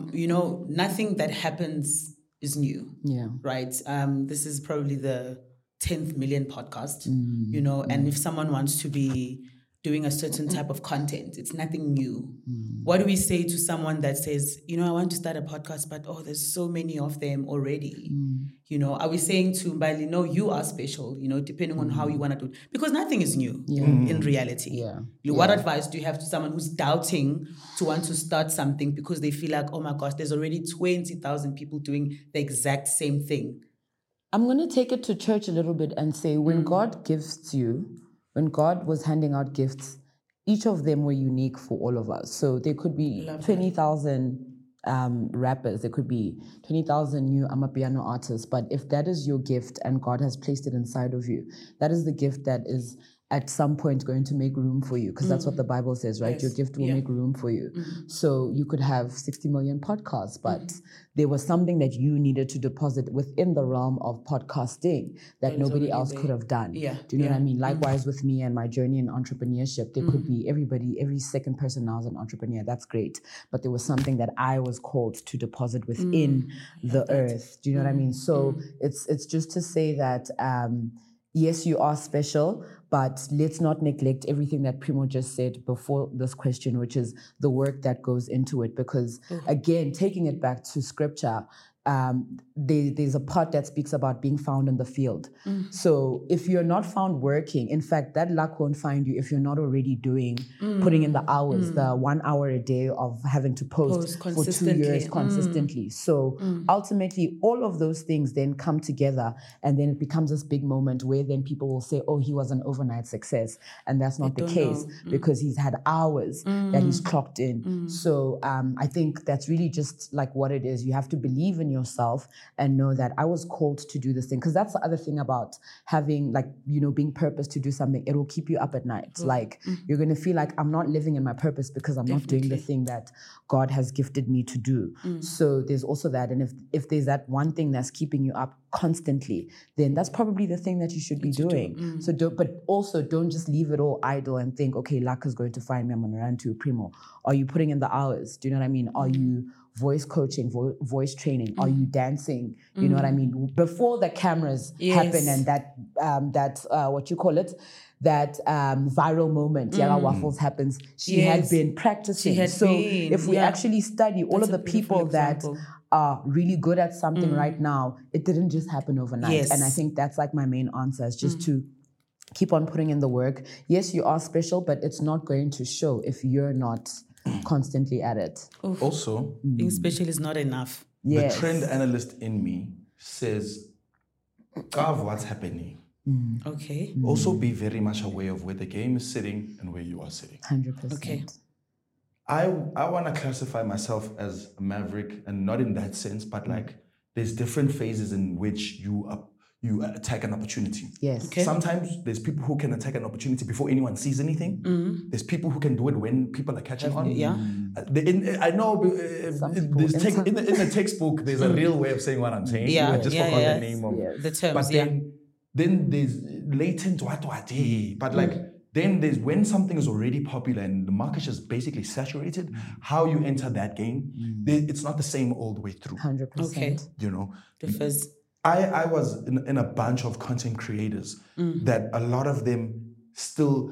nothing that happens is new. Yeah. Right. This is probably the 10th million podcast, and if someone wants to be doing a certain type of content, it's nothing new. What do we say to someone that says, I want to start a podcast, but there's so many of them already? Are we saying to Mbali, no, you are special, depending on how you want to do it? Because nothing is new in reality. Yeah. What advice do you have to someone who's doubting to want to start something because they feel like, oh my gosh, there's already 20,000 people doing the exact same thing? I'm going to take it to church a little bit and say, when God gifts you, when God was handing out gifts, each of them were unique for all of us. So there could be 20,000 rappers, there could be 20,000 new Amapiano artists, but if that is your gift and God has placed it inside of you, that is the gift that is at some point going to make room for you, because that's what the Bible says, right? Yes. Your gift will make room for you. So you could have 60 million podcasts, but there was something that you needed to deposit within the realm of podcasting that nobody else could have done. Yeah. Do you know what I mean? Likewise with me and my journey in entrepreneurship, there could be every second person now is an entrepreneur. That's great. But there was something that I was called to deposit within the earth. Do you know what I mean? So it's just to say that yes, you are special, but let's not neglect everything that Primo just said before this question, which is the work that goes into it. Because again, taking it back to scripture, there's a part that speaks about being found in the field. So if you're not found working, in fact, that luck won't find you if you're not already putting in the hours, the 1 hour a day of having to post for 2 years consistently. So ultimately, all of those things then come together, and then it becomes this big moment where then people will say, oh, he was an overnight success. And that's not the case because he's had hours that he's clocked in. So I think that's really just like what it is. You have to believe in yourself and know that I was called to do this thing. Because that's the other thing about having being purpose to do something. It will keep you up at night. Like you're going to feel like I'm not living in my purpose because I'm not doing the thing that God has gifted me to do. So there's also that. And if there's that one thing that's keeping you up constantly, then that's probably the thing that you should be doing. So don't just leave it all idle and think, okay, luck is going to find me, I'm going to run to Primo. Are you putting in the hours? Do you know what I mean? Are you voice coaching, voice training? Are you dancing? You know what I mean? Before the cameras happen and that what you call it, that viral moment, Yaga Waffles happens, she had been practicing. If we actually study all of the people that are really good at something right now, it didn't just happen overnight. And I think that's like my main answer is just to keep on putting in the work. Yes, you are special, but it's not going to show if you're not constantly at it. Also, being special is not enough. The trend analyst in me says, Kav, what's happening? Okay. Also be very much aware of where the game is sitting and where you are sitting. 100%. Okay. I want to classify myself as a maverick, and not in that sense, but like there's different phases in which you attack an opportunity. Yes. Okay. Sometimes there's people who can attack an opportunity before anyone sees anything. There's people who can do it when people are catching on. Yeah. I know in the textbook there's a real way of saying what I'm saying. I just forgot the name of the terms. But then there's latent what, but like then there's when something is already popular and the market is basically saturated, how you enter that game, it's not the same all the way through. 100%. Okay. You know? Differs. I was in a bunch of content creators that a lot of them still,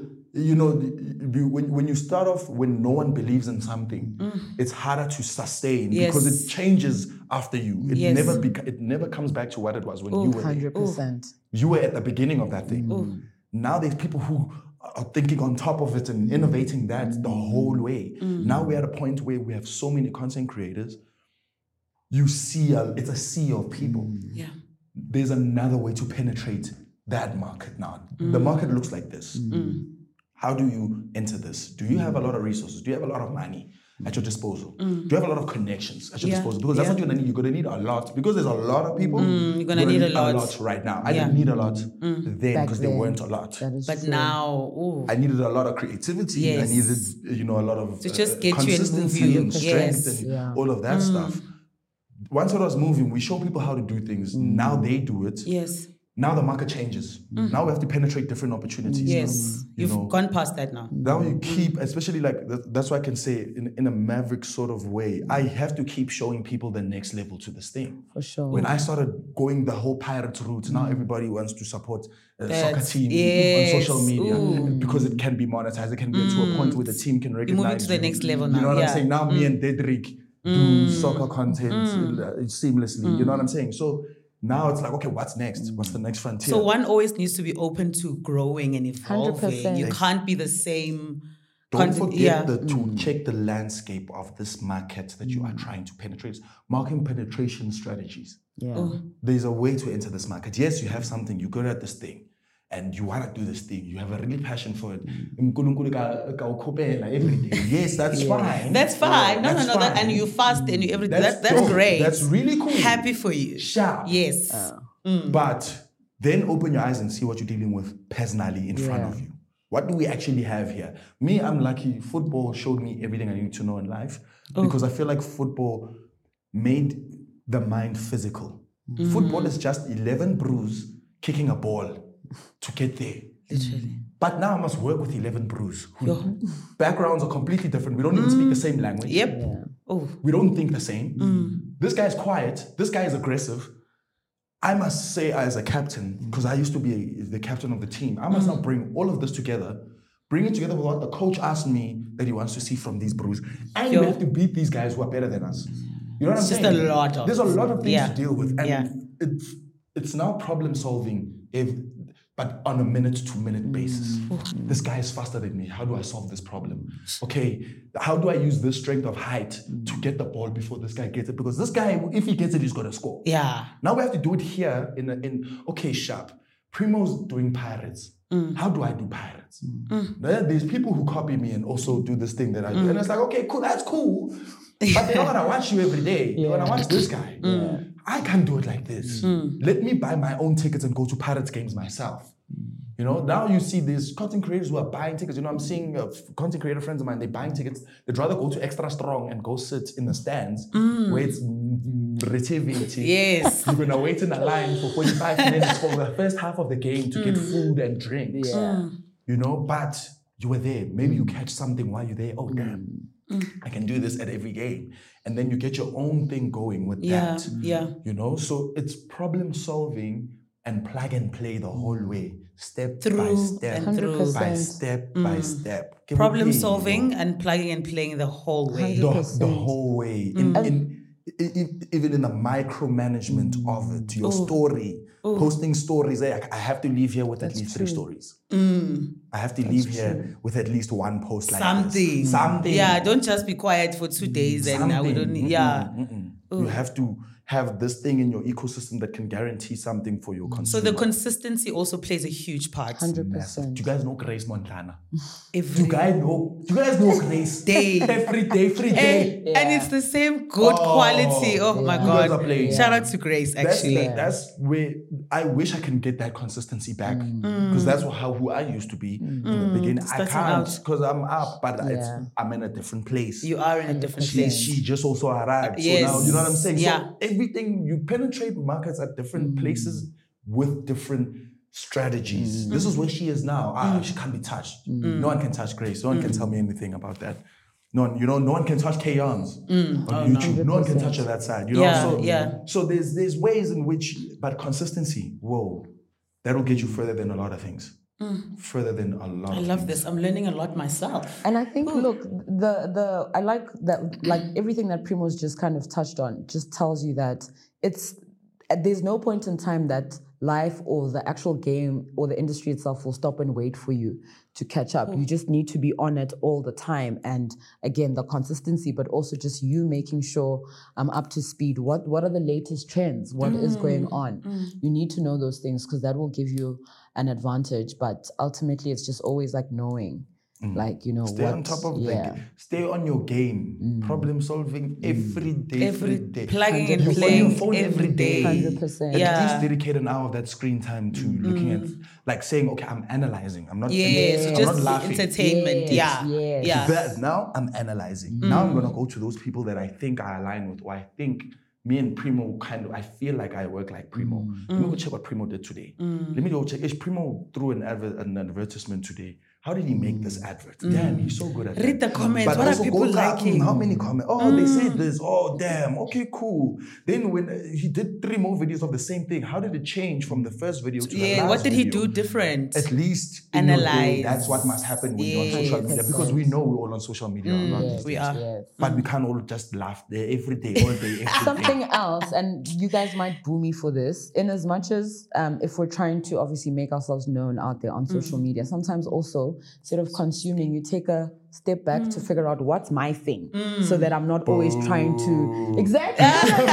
when you start off when no one believes in something, it's harder to sustain because it changes after you. It never comes back to what it was when you were 100%. You were at the beginning of that thing. Now there's people who are thinking on top of it and innovating that the whole way. Now we're at a point where we have so many content creators. You see, it's a sea of people. Yeah. There's another way to penetrate that market now. The market looks like this. How do you enter this? Do you have a lot of resources? Do you have a lot of money at your disposal? Do you have a lot of connections at your disposal? Because that's what you're gonna need. You're gonna need a lot. Because there's a lot of people, you're gonna need a lot right now. I didn't need a lot then because there then. weren't a lot. That is But true. now, ooh. I needed a lot of creativity. Yes. I needed, a lot of To just get you and move consistency you. and strength Yes. and all of that stuff. Once it was moving, we show people how to do things. Now they do it. Yes. Now the market changes. Now we have to penetrate different opportunities. Yes. You've gone past that now. Now you keep, especially that's why I can say in a maverick sort of way, I have to keep showing people the next level to this thing. For sure. When I started going the whole pirate route, now everybody wants to support a soccer team yes. on social media Ooh. because it can be monetized. It can get to a point where the team can recognize moving to the next level now, You know what yeah. I'm saying? Now me and Dedrick do soccer content seamlessly. You know what I'm saying? So now it's like, okay, what's next? What's the next frontier? So one always needs to be open to growing and evolving. 100%. You can't be the same. Don't forget to check the landscape of this market that you are trying to penetrate. Market penetration strategies. Yeah. There's a way to enter this market. Yes, you have something, you're good at this thing, and you want to do this thing. You have a really passion for it. Every day. Yes, that's fine. That's fine. No, That's no, fine. and you fast and you everything. That's dope. great. That's really cool. Happy for you. Sharp. Yes. But then open your eyes and see what you're dealing with personally in front of you. What do we actually have here? Me, I'm lucky. Football showed me everything I need to know in life because I feel like football made the mind physical. Football is just 11 brews kicking a ball to get there. Literally. But now I must work with 11 brews. Backgrounds are completely different. We don't even speak the same language. Yep. Oh. We don't think the same. This guy's quiet. This guy is aggressive. I must say, as a captain, because I used to be the captain of the team, I must now bring all of this together, bring it together with what the coach asked me that he wants to see from these brews. And we have to beat these guys who are better than us. You know what I'm saying? Just a lot of. There's a lot of things to deal with. And Yeah. it's now problem solving, but on a minute-to-minute basis. This guy is faster than me. How do I solve this problem? Okay, how do I use this strength of height to get the ball before this guy gets it? Because this guy, if he gets it, he's going to score. Yeah. Now we have to do it here okay, sharp. Primo's doing Pirates. How do I do Pirates? There's people who copy me and also do this thing that I do. And it's like, okay, cool, that's cool. But they're not going to watch you every day. They're going to watch this guy. I can't do it like this. Let me buy my own tickets and go to Pirates games myself. You know, now you see these content creators who are buying tickets. You know, I'm seeing content creator friends of mine, they're buying tickets. They'd rather go to Extra Strong and go sit in the stands where it's retivity. Yes. You're going to wait in a line for 45 minutes for the first half of the game to get food and drinks. Yeah. You know, but you were there. Maybe you catch something while you're there. Oh, damn. I can do this at every game. And then you get your own thing going with that. Yeah. You know, so it's problem solving and plug and play the whole way. Step by Through step. and through. By step by step. Problem solving and plugging and playing the whole way. The whole way. Even in the micromanagement of it, your story, posting stories. I have to leave here with at least 3 stories. I have to leave here with at least 1 post like this. Something. Yeah, don't just be quiet for 2 days and now we don't need. You have to have this thing in your ecosystem that can guarantee something for your consumer. So the consistency also plays a huge part. 100%. Do you guys know Grace Montana? Every Do you guys know Grace? day. Every day. And it's the same good quality. Oh my You guys are God. playing. Shout out to Grace, actually. That's where I wish I can get that consistency back. Because that's who I used to be in the beginning. I Starting can't out. because I'm up, but I'm in a different place. You are in a different place. She just also arrived. Yes. So now, you know what I'm saying? Yeah. So everything, you penetrate markets at different places with different strategies. This is where she is now. She can't be touched. No one can touch Grace. No one can tell me anything about that. No one can touch K-Yons on YouTube. No one can touch her that side. You know? So there's ways in which, but consistency, that'll get you further than a lot of things. Further than a lot. I love this. I'm learning a lot myself. And I think, look, I like that, like everything that Primo's just kind of touched on, just tells you that there's no point in time that life or the actual game or the industry itself will stop and wait for you to catch up. You just need to be on it all the time. And again, the consistency, but also just you making sure I'm up to speed. What are the latest trends? What is going on? You need to know those things because that will give you an advantage. But ultimately, it's just always like knowing Like, you know, Stay on top of stay on your game. Problem solving every day. Plugging and You're on playing your phone every day. 100%. At least dedicate an hour of that screen time to looking at, like saying, okay, I'm analyzing. I'm not, I'm just not laughing. entertainment. That now I'm analyzing. Now I'm gonna go to those people that I think I align with, or I think me and Primo I feel like I work like Primo. Let me go check what Primo did today. Let me go check. Is Primo threw an advertisement today? How did he make this advert? Damn, he's so good at that. Read the comments. But what also are people liking? How many comments? Oh, they said this. Oh, damn. Okay, cool. Then when he did 3 more videos of the same thing, how did it change from the first video to the last what did video? he do different? At least analyze. That's what must happen when you're on social media, because we know we're all on social media. We are. But we can't all just laugh there every day, all day, every day. Something else, and you guys might boo me for this, in as much as if we're trying to obviously make ourselves known out there on social media, sometimes also, instead of consuming, you take a step back to figure out what's my thing, so that I'm not always trying to exactly.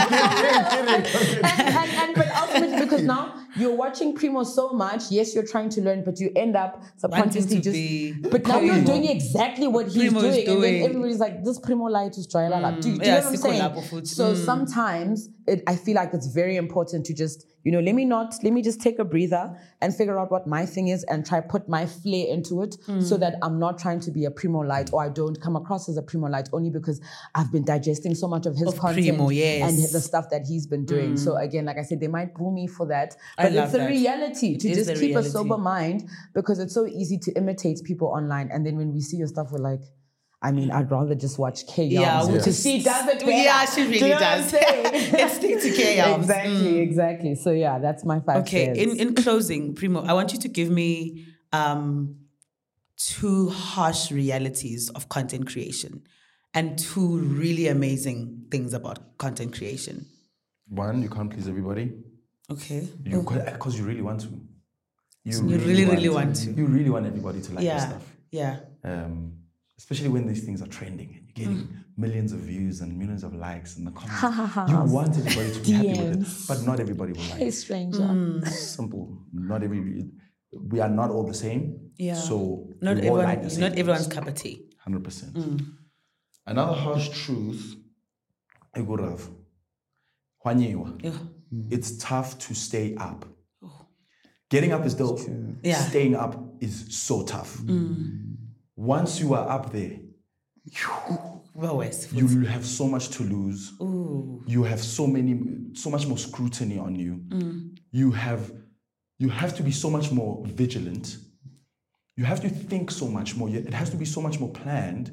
and but ultimately, because now you're watching Primo so much, yes, you're trying to learn, but you end up subconsciously just. But now you're doing exactly what he's doing, and then everybody's like, "This Primo light is dry." Do you know what I'm saying? So sometimes I feel like it's very important to just, you know, let me just take a breather and figure out what my thing is and try put my flair into it, so that I'm not trying to be a Primo light, or I don't come across as a Primo light only because I've been digesting so much of his content and the stuff that he's been doing. So again, like I said, they might boo me for that, but it's a reality to just keep a sober mind, because it's so easy to imitate people online, and then when we see your stuff, we're like, I mean, I'd rather just watch K-Yams to see does it better. Yeah, she really does. Let's stick to K-Yams. Exactly. So yeah, that's my 5 Okay, in closing, Primo, I want you to give me 2 harsh realities of content creation and 2 really amazing things about content creation. 1, you can't please everybody. Okay. Because you really want to. You really want to. You really want everybody to like your stuff. Yeah. Especially when these things are trending and you're getting millions of views and millions of likes in the comments. You want everybody to be happy with it, but not everybody will like it. Hey, stranger. Simple. We are not all the same. Yeah. So not everyone's everyone's cup of tea. 100%. Another harsh truth, it's tough to stay up. Getting up is dope. Staying up is so tough. Once you are up there, you have so much to lose. You have so much more scrutiny on you. You have to be so much more vigilant. You have to think so much more. It has to be so much more planned.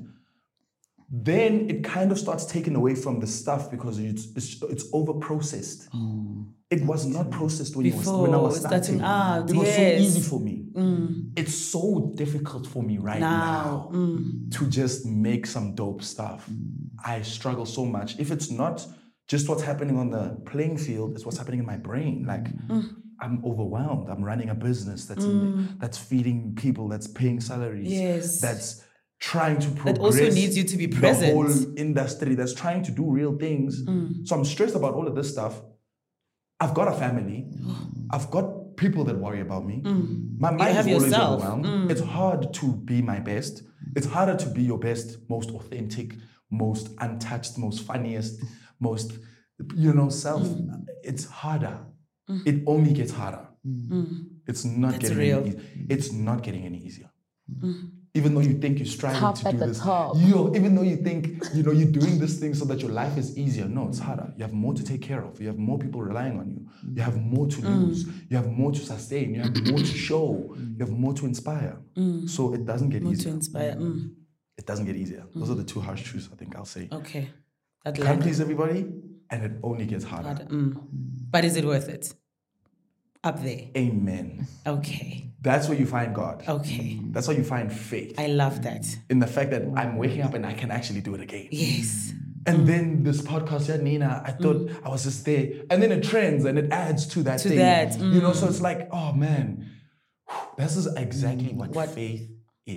Then it kind of starts taking away from the stuff because it's over-processed. It was not processed when I was starting out. It was so easy for me. It's so difficult for me right now to just make some dope stuff. I struggle so much. If it's not just what's happening on the playing field, it's what's happening in my brain. Like, I'm overwhelmed. I'm running a business that's feeding people, that's paying salaries, that's trying to progress. That also needs you to be present. The whole industry that's trying to do real things. So I'm stressed about all of this stuff. I've got a family. I've got people that worry about me. My mind is always overwhelmed. It's hard to be my best. It's harder to be your best, most authentic, most untouched, most funniest, most, self. It's harder. It only gets harder. It's not It's not getting any easier. Even though you think you're striving to do this, even though you think you're doing this thing so that your life is easier, no, it's harder. You have more to take care of. You have more people relying on you. You have more to lose. You have more to sustain. You have more to show. You have more to inspire. So it doesn't get easier. More to inspire. It doesn't get easier. Those are the 2 harsh truths I think I'll say. Okay. Can't please everybody, and it only gets harder. But is it worth it? Up there. Amen. Okay. That's where you find God. Okay. That's where you find faith. I love that. In the fact that I'm waking up and I can actually do it again. Yes. And then this podcast, Nina, I thought I was just there. And then it trends and it adds to that thing. So it's like, oh man, this is exactly what faith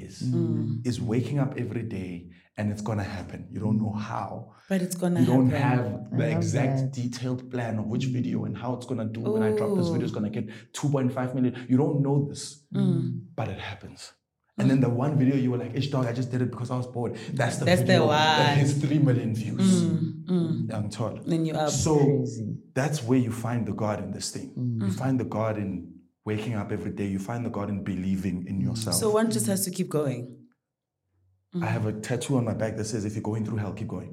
is waking up every day and it's going to happen. You don't know how. But it's going to happen. You don't have the exact detailed plan of which video and how it's going to do. When I drop this video, it's going to get 2.5 million. You don't know this, but it happens. And then the one video you were like, "Ish dog, I just did it because I was bored." That's the That's the video one. that hits 3 million views. Young Todd. Then you up. So Crazy. that's where you find the God in this thing. You find the God in waking up every day. You find the God in believing in yourself. So one just has to keep going. I have a tattoo on my back that says, "If you're going through hell, keep going."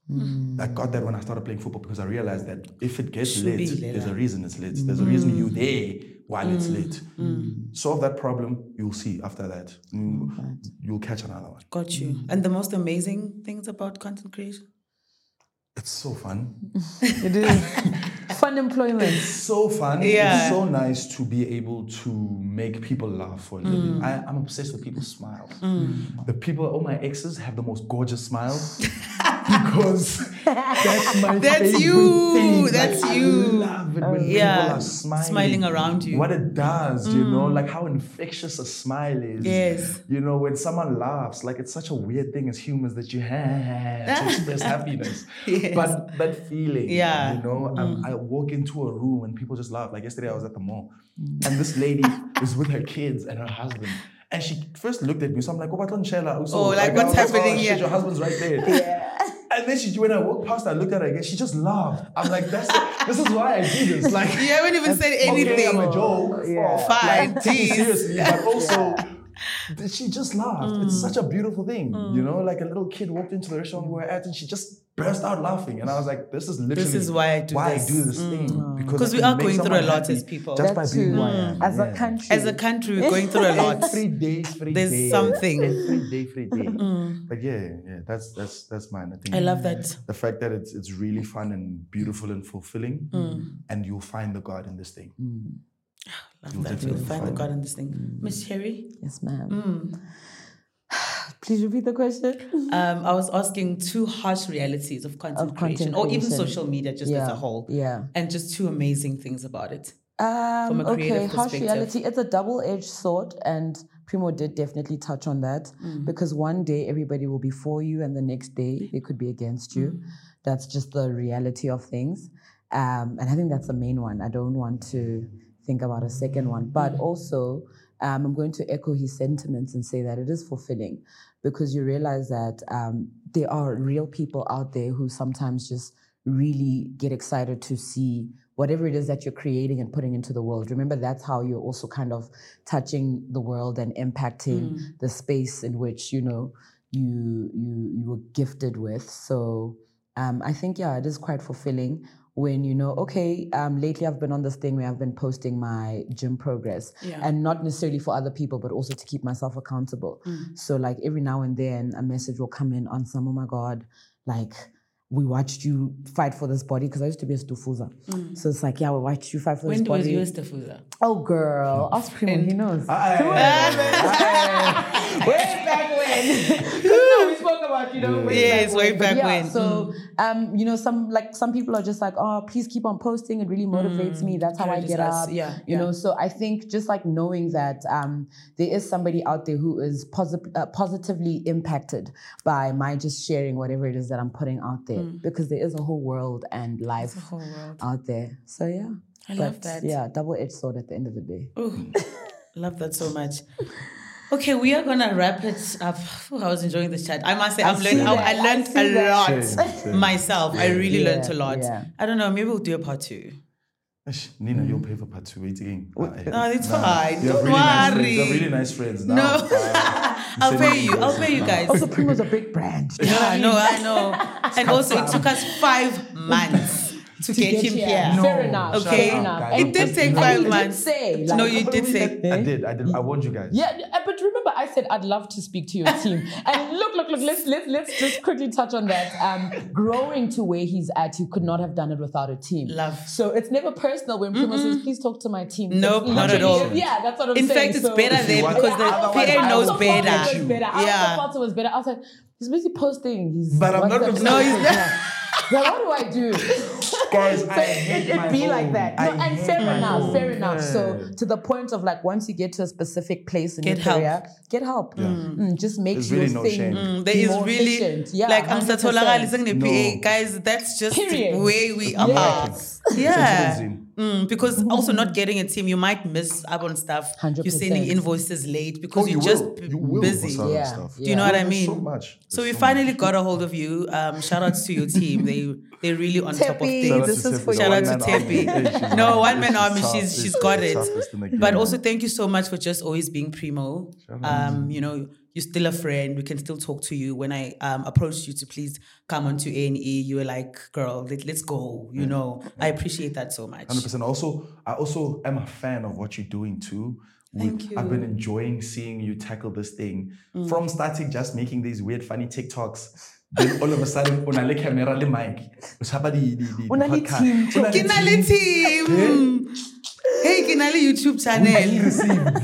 I got that when I started playing football because I realized that if it gets Should lit, be lit there's up. a reason it's lit. There's a reason you're there while it's lit. Solve that problem, you'll see after that. You'll catch another one. Got you. And the most amazing things about content creation? It's so fun. It is fun employment. It's so fun. Yeah. It's so nice to be able to make people laugh for a living. I'm obsessed with people's smiles. The people, all my exes have the most gorgeous smiles because that's my That's favorite you. thing. That's I you. love it when Yeah. people are smiling. Smiling around you. What it does, you know, like how infectious a smile is. Yes. You know, when someone laughs, like it's such a weird thing as humans that you have to express happiness. Yes. But that feeling, Yeah. you know, I walk into a room and people just laugh. Like yesterday I was at the mall and this lady was with her kids and her husband. And she first looked at me, so I'm like, "Oh, but like, what's happening here?" Your husband's right there. And then when I walked past, I looked at her again. She just laughed. I'm like, this is why I do this. Like, You haven't even said anything. okay, I'm a joke. Fine, Like, take it jeez. seriously, but also she just laughed. It's such a beautiful thing, you know. Like a little kid walked into the restaurant we were at, and she just burst out laughing, and I was like, "This is literally why I do this. thing Because I we can are make going through a someone lot happy as people. just by That being who I too. am. As a Yeah. country. As a country, we're going through a lot. Every day. There's something. Every day. But yeah, that's mine. I think I love that. the fact that it's really fun and beautiful and fulfilling, and you'll find the God in this thing. Love You'll that. You'll definitely find the find God in this thing. Miss Cherry? Yes, ma'am. Please repeat the question. I was asking two harsh realities of content, creation, or even social media just as a whole. Yeah. And just two amazing things about it. From a creative harsh perspective. reality. It's a double-edged sword, and Primo did definitely touch on that because one day everybody will be for you, and the next day they could be against you. That's just the reality of things, and I think that's the main one. I don't want to think about a second one, but also I'm going to echo his sentiments and say that it is fulfilling because you realize that there are real people out there who sometimes just really get excited to see whatever it is that you're creating and putting into the world. Remember, that's how you're also kind of touching the world and impacting the space in which, you know, you were gifted with. So I think, yeah, it is quite fulfilling when you know, okay, lately I've been on this thing where I've been posting my gym progress and not necessarily for other people, but also to keep myself accountable. So like every now and then a message will come in on some, "Oh my God, like, we watched you fight for this body," because I used to be a Stufuza. So it's like, yeah, we watched you fight for this When body. was yours, Tafuza? Oh, girl. Ask Primo, he knows. Way back when. No, we spoke about, you know, Yes, way back But yeah, when. So, you know, some people are just like, "Oh, please keep on posting. It really motivates me. That's how I Encourages get us. up." Yeah, You know, so I think just like knowing that there is somebody out there who is positively impacted by my just sharing whatever it is that I'm putting out there, because there is a whole world and life whole world. out there. So yeah. I love that. Yeah, double-edged sword at the end of the day. Ooh, love that so much. Okay, we are gonna wrap it up. Ooh, I was enjoying this chat. I must say, I learned a lot Same. myself. I really learned a lot. Yeah. I don't know. Maybe we'll do a part 2. Nina, you'll pay for part 2. Wait again. No, it's fine. You have Don't really nice friends. worry. You have really nice friends. Now, No. I'll pay you. I'll pay you guys. Also, Primo's a big brand. Yeah, I know. And also, it took us 5 months to get him here. No, fair enough. Okay, Fair enough. it did take And 5 you did months. say, No, like, you did say. I did. I warned you guys. Yeah, but remember I said I'd love to speak to your team. And look, let's just quickly touch on that. Growing to where he's at, he could not have done it without a team. Love. So it's never personal when Primo says, "Please talk to my team." Nope, It's not at all. literally- Yeah, that's what I'm In saying. fact, it's better there want- because the otherwise PA I knows also better. I also Yeah. thought it was better. I was like, he's busy posting. But I'm not WhatsApp gonna- No, he's messages. not. Now, what do I do? Guys, So I hate my it be home. like that. No, I and hate fair my enough, home. fair enough. So Yeah. to the point of like once you get to a specific place in Get your help. career, get help. Just make There's your really no thing shame. There is more really efficient. Yeah, like I'm 100%. Satolagali's PA No. guys. That's just Period. where we are. Yes. Yeah. Sensual Because also not getting a team, you might miss out on stuff. You're 100%. sending invoices late because Oh, you're you just will. You will busy. for some Yeah, stuff. Do you know what I There's mean? so much. So we There's so finally much. got a hold of you. Shout outs to your team. They're really on top of Teppy, things. Shout out this to is Teppy, for the Shout out to one-man army. Teppy. Hey, she's No, hard. one man army. tough. She's got it. Toughest in the But game. also thank you so much for just always being primo. You know, you're still a friend. We can still talk to you. When I approached you to please come onto A&E, you were like, girl, let's go. You know, I appreciate that so much. 100%. I also am a fan of what you're doing too. Thank you. I've been enjoying seeing you tackle this thing from starting just making these weird, funny TikToks. Then all of a sudden, on a camera, the mic. Una le team. Kinali team. Hey, Kinali YouTube channel.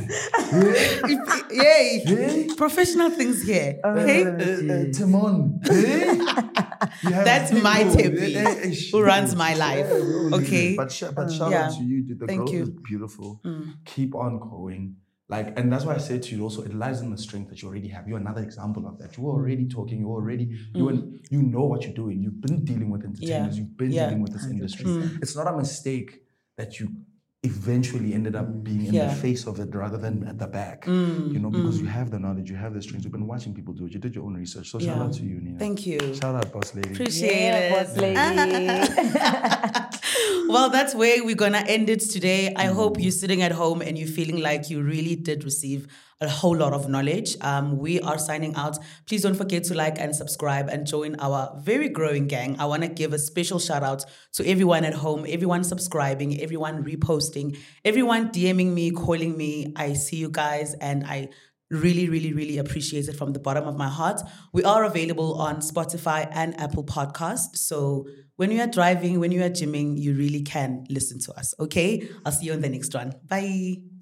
Yay. Professional things here. Hey. Timon. That's my Teppy who runs my life. Okay. But shout out to you, dude. The Thank growth you. is beautiful. Keep on going. Like, and that's why I said to you also, it lies in the strength that you already have. You're another example of that. You're already talking. You're already, you know what you're doing. You've been dealing with entertainers. You've been dealing with this industry. It's not a mistake that you eventually ended up being in the face of it rather than at the back. You know, because you have the knowledge, you have the strengths. You've been watching people do it. You did your own research. So shout out to you, Nina. Thank you. Shout out, boss lady. Appreciate it. Boss lady. Well, that's where we're going to end it today. I hope you're sitting at home and you're feeling like you really did receive a whole lot of knowledge. We are signing out. Please don't forget to like and subscribe and join our very growing gang. I want to give a special shout out to everyone at home, everyone subscribing, everyone reposting, everyone DMing me, calling me. I see you guys and I really, really, really appreciate it from the bottom of my heart. We are available on Spotify and Apple Podcasts. So when you are driving, when you are gymming, you really can listen to us. Okay? I'll see you on the next one. Bye.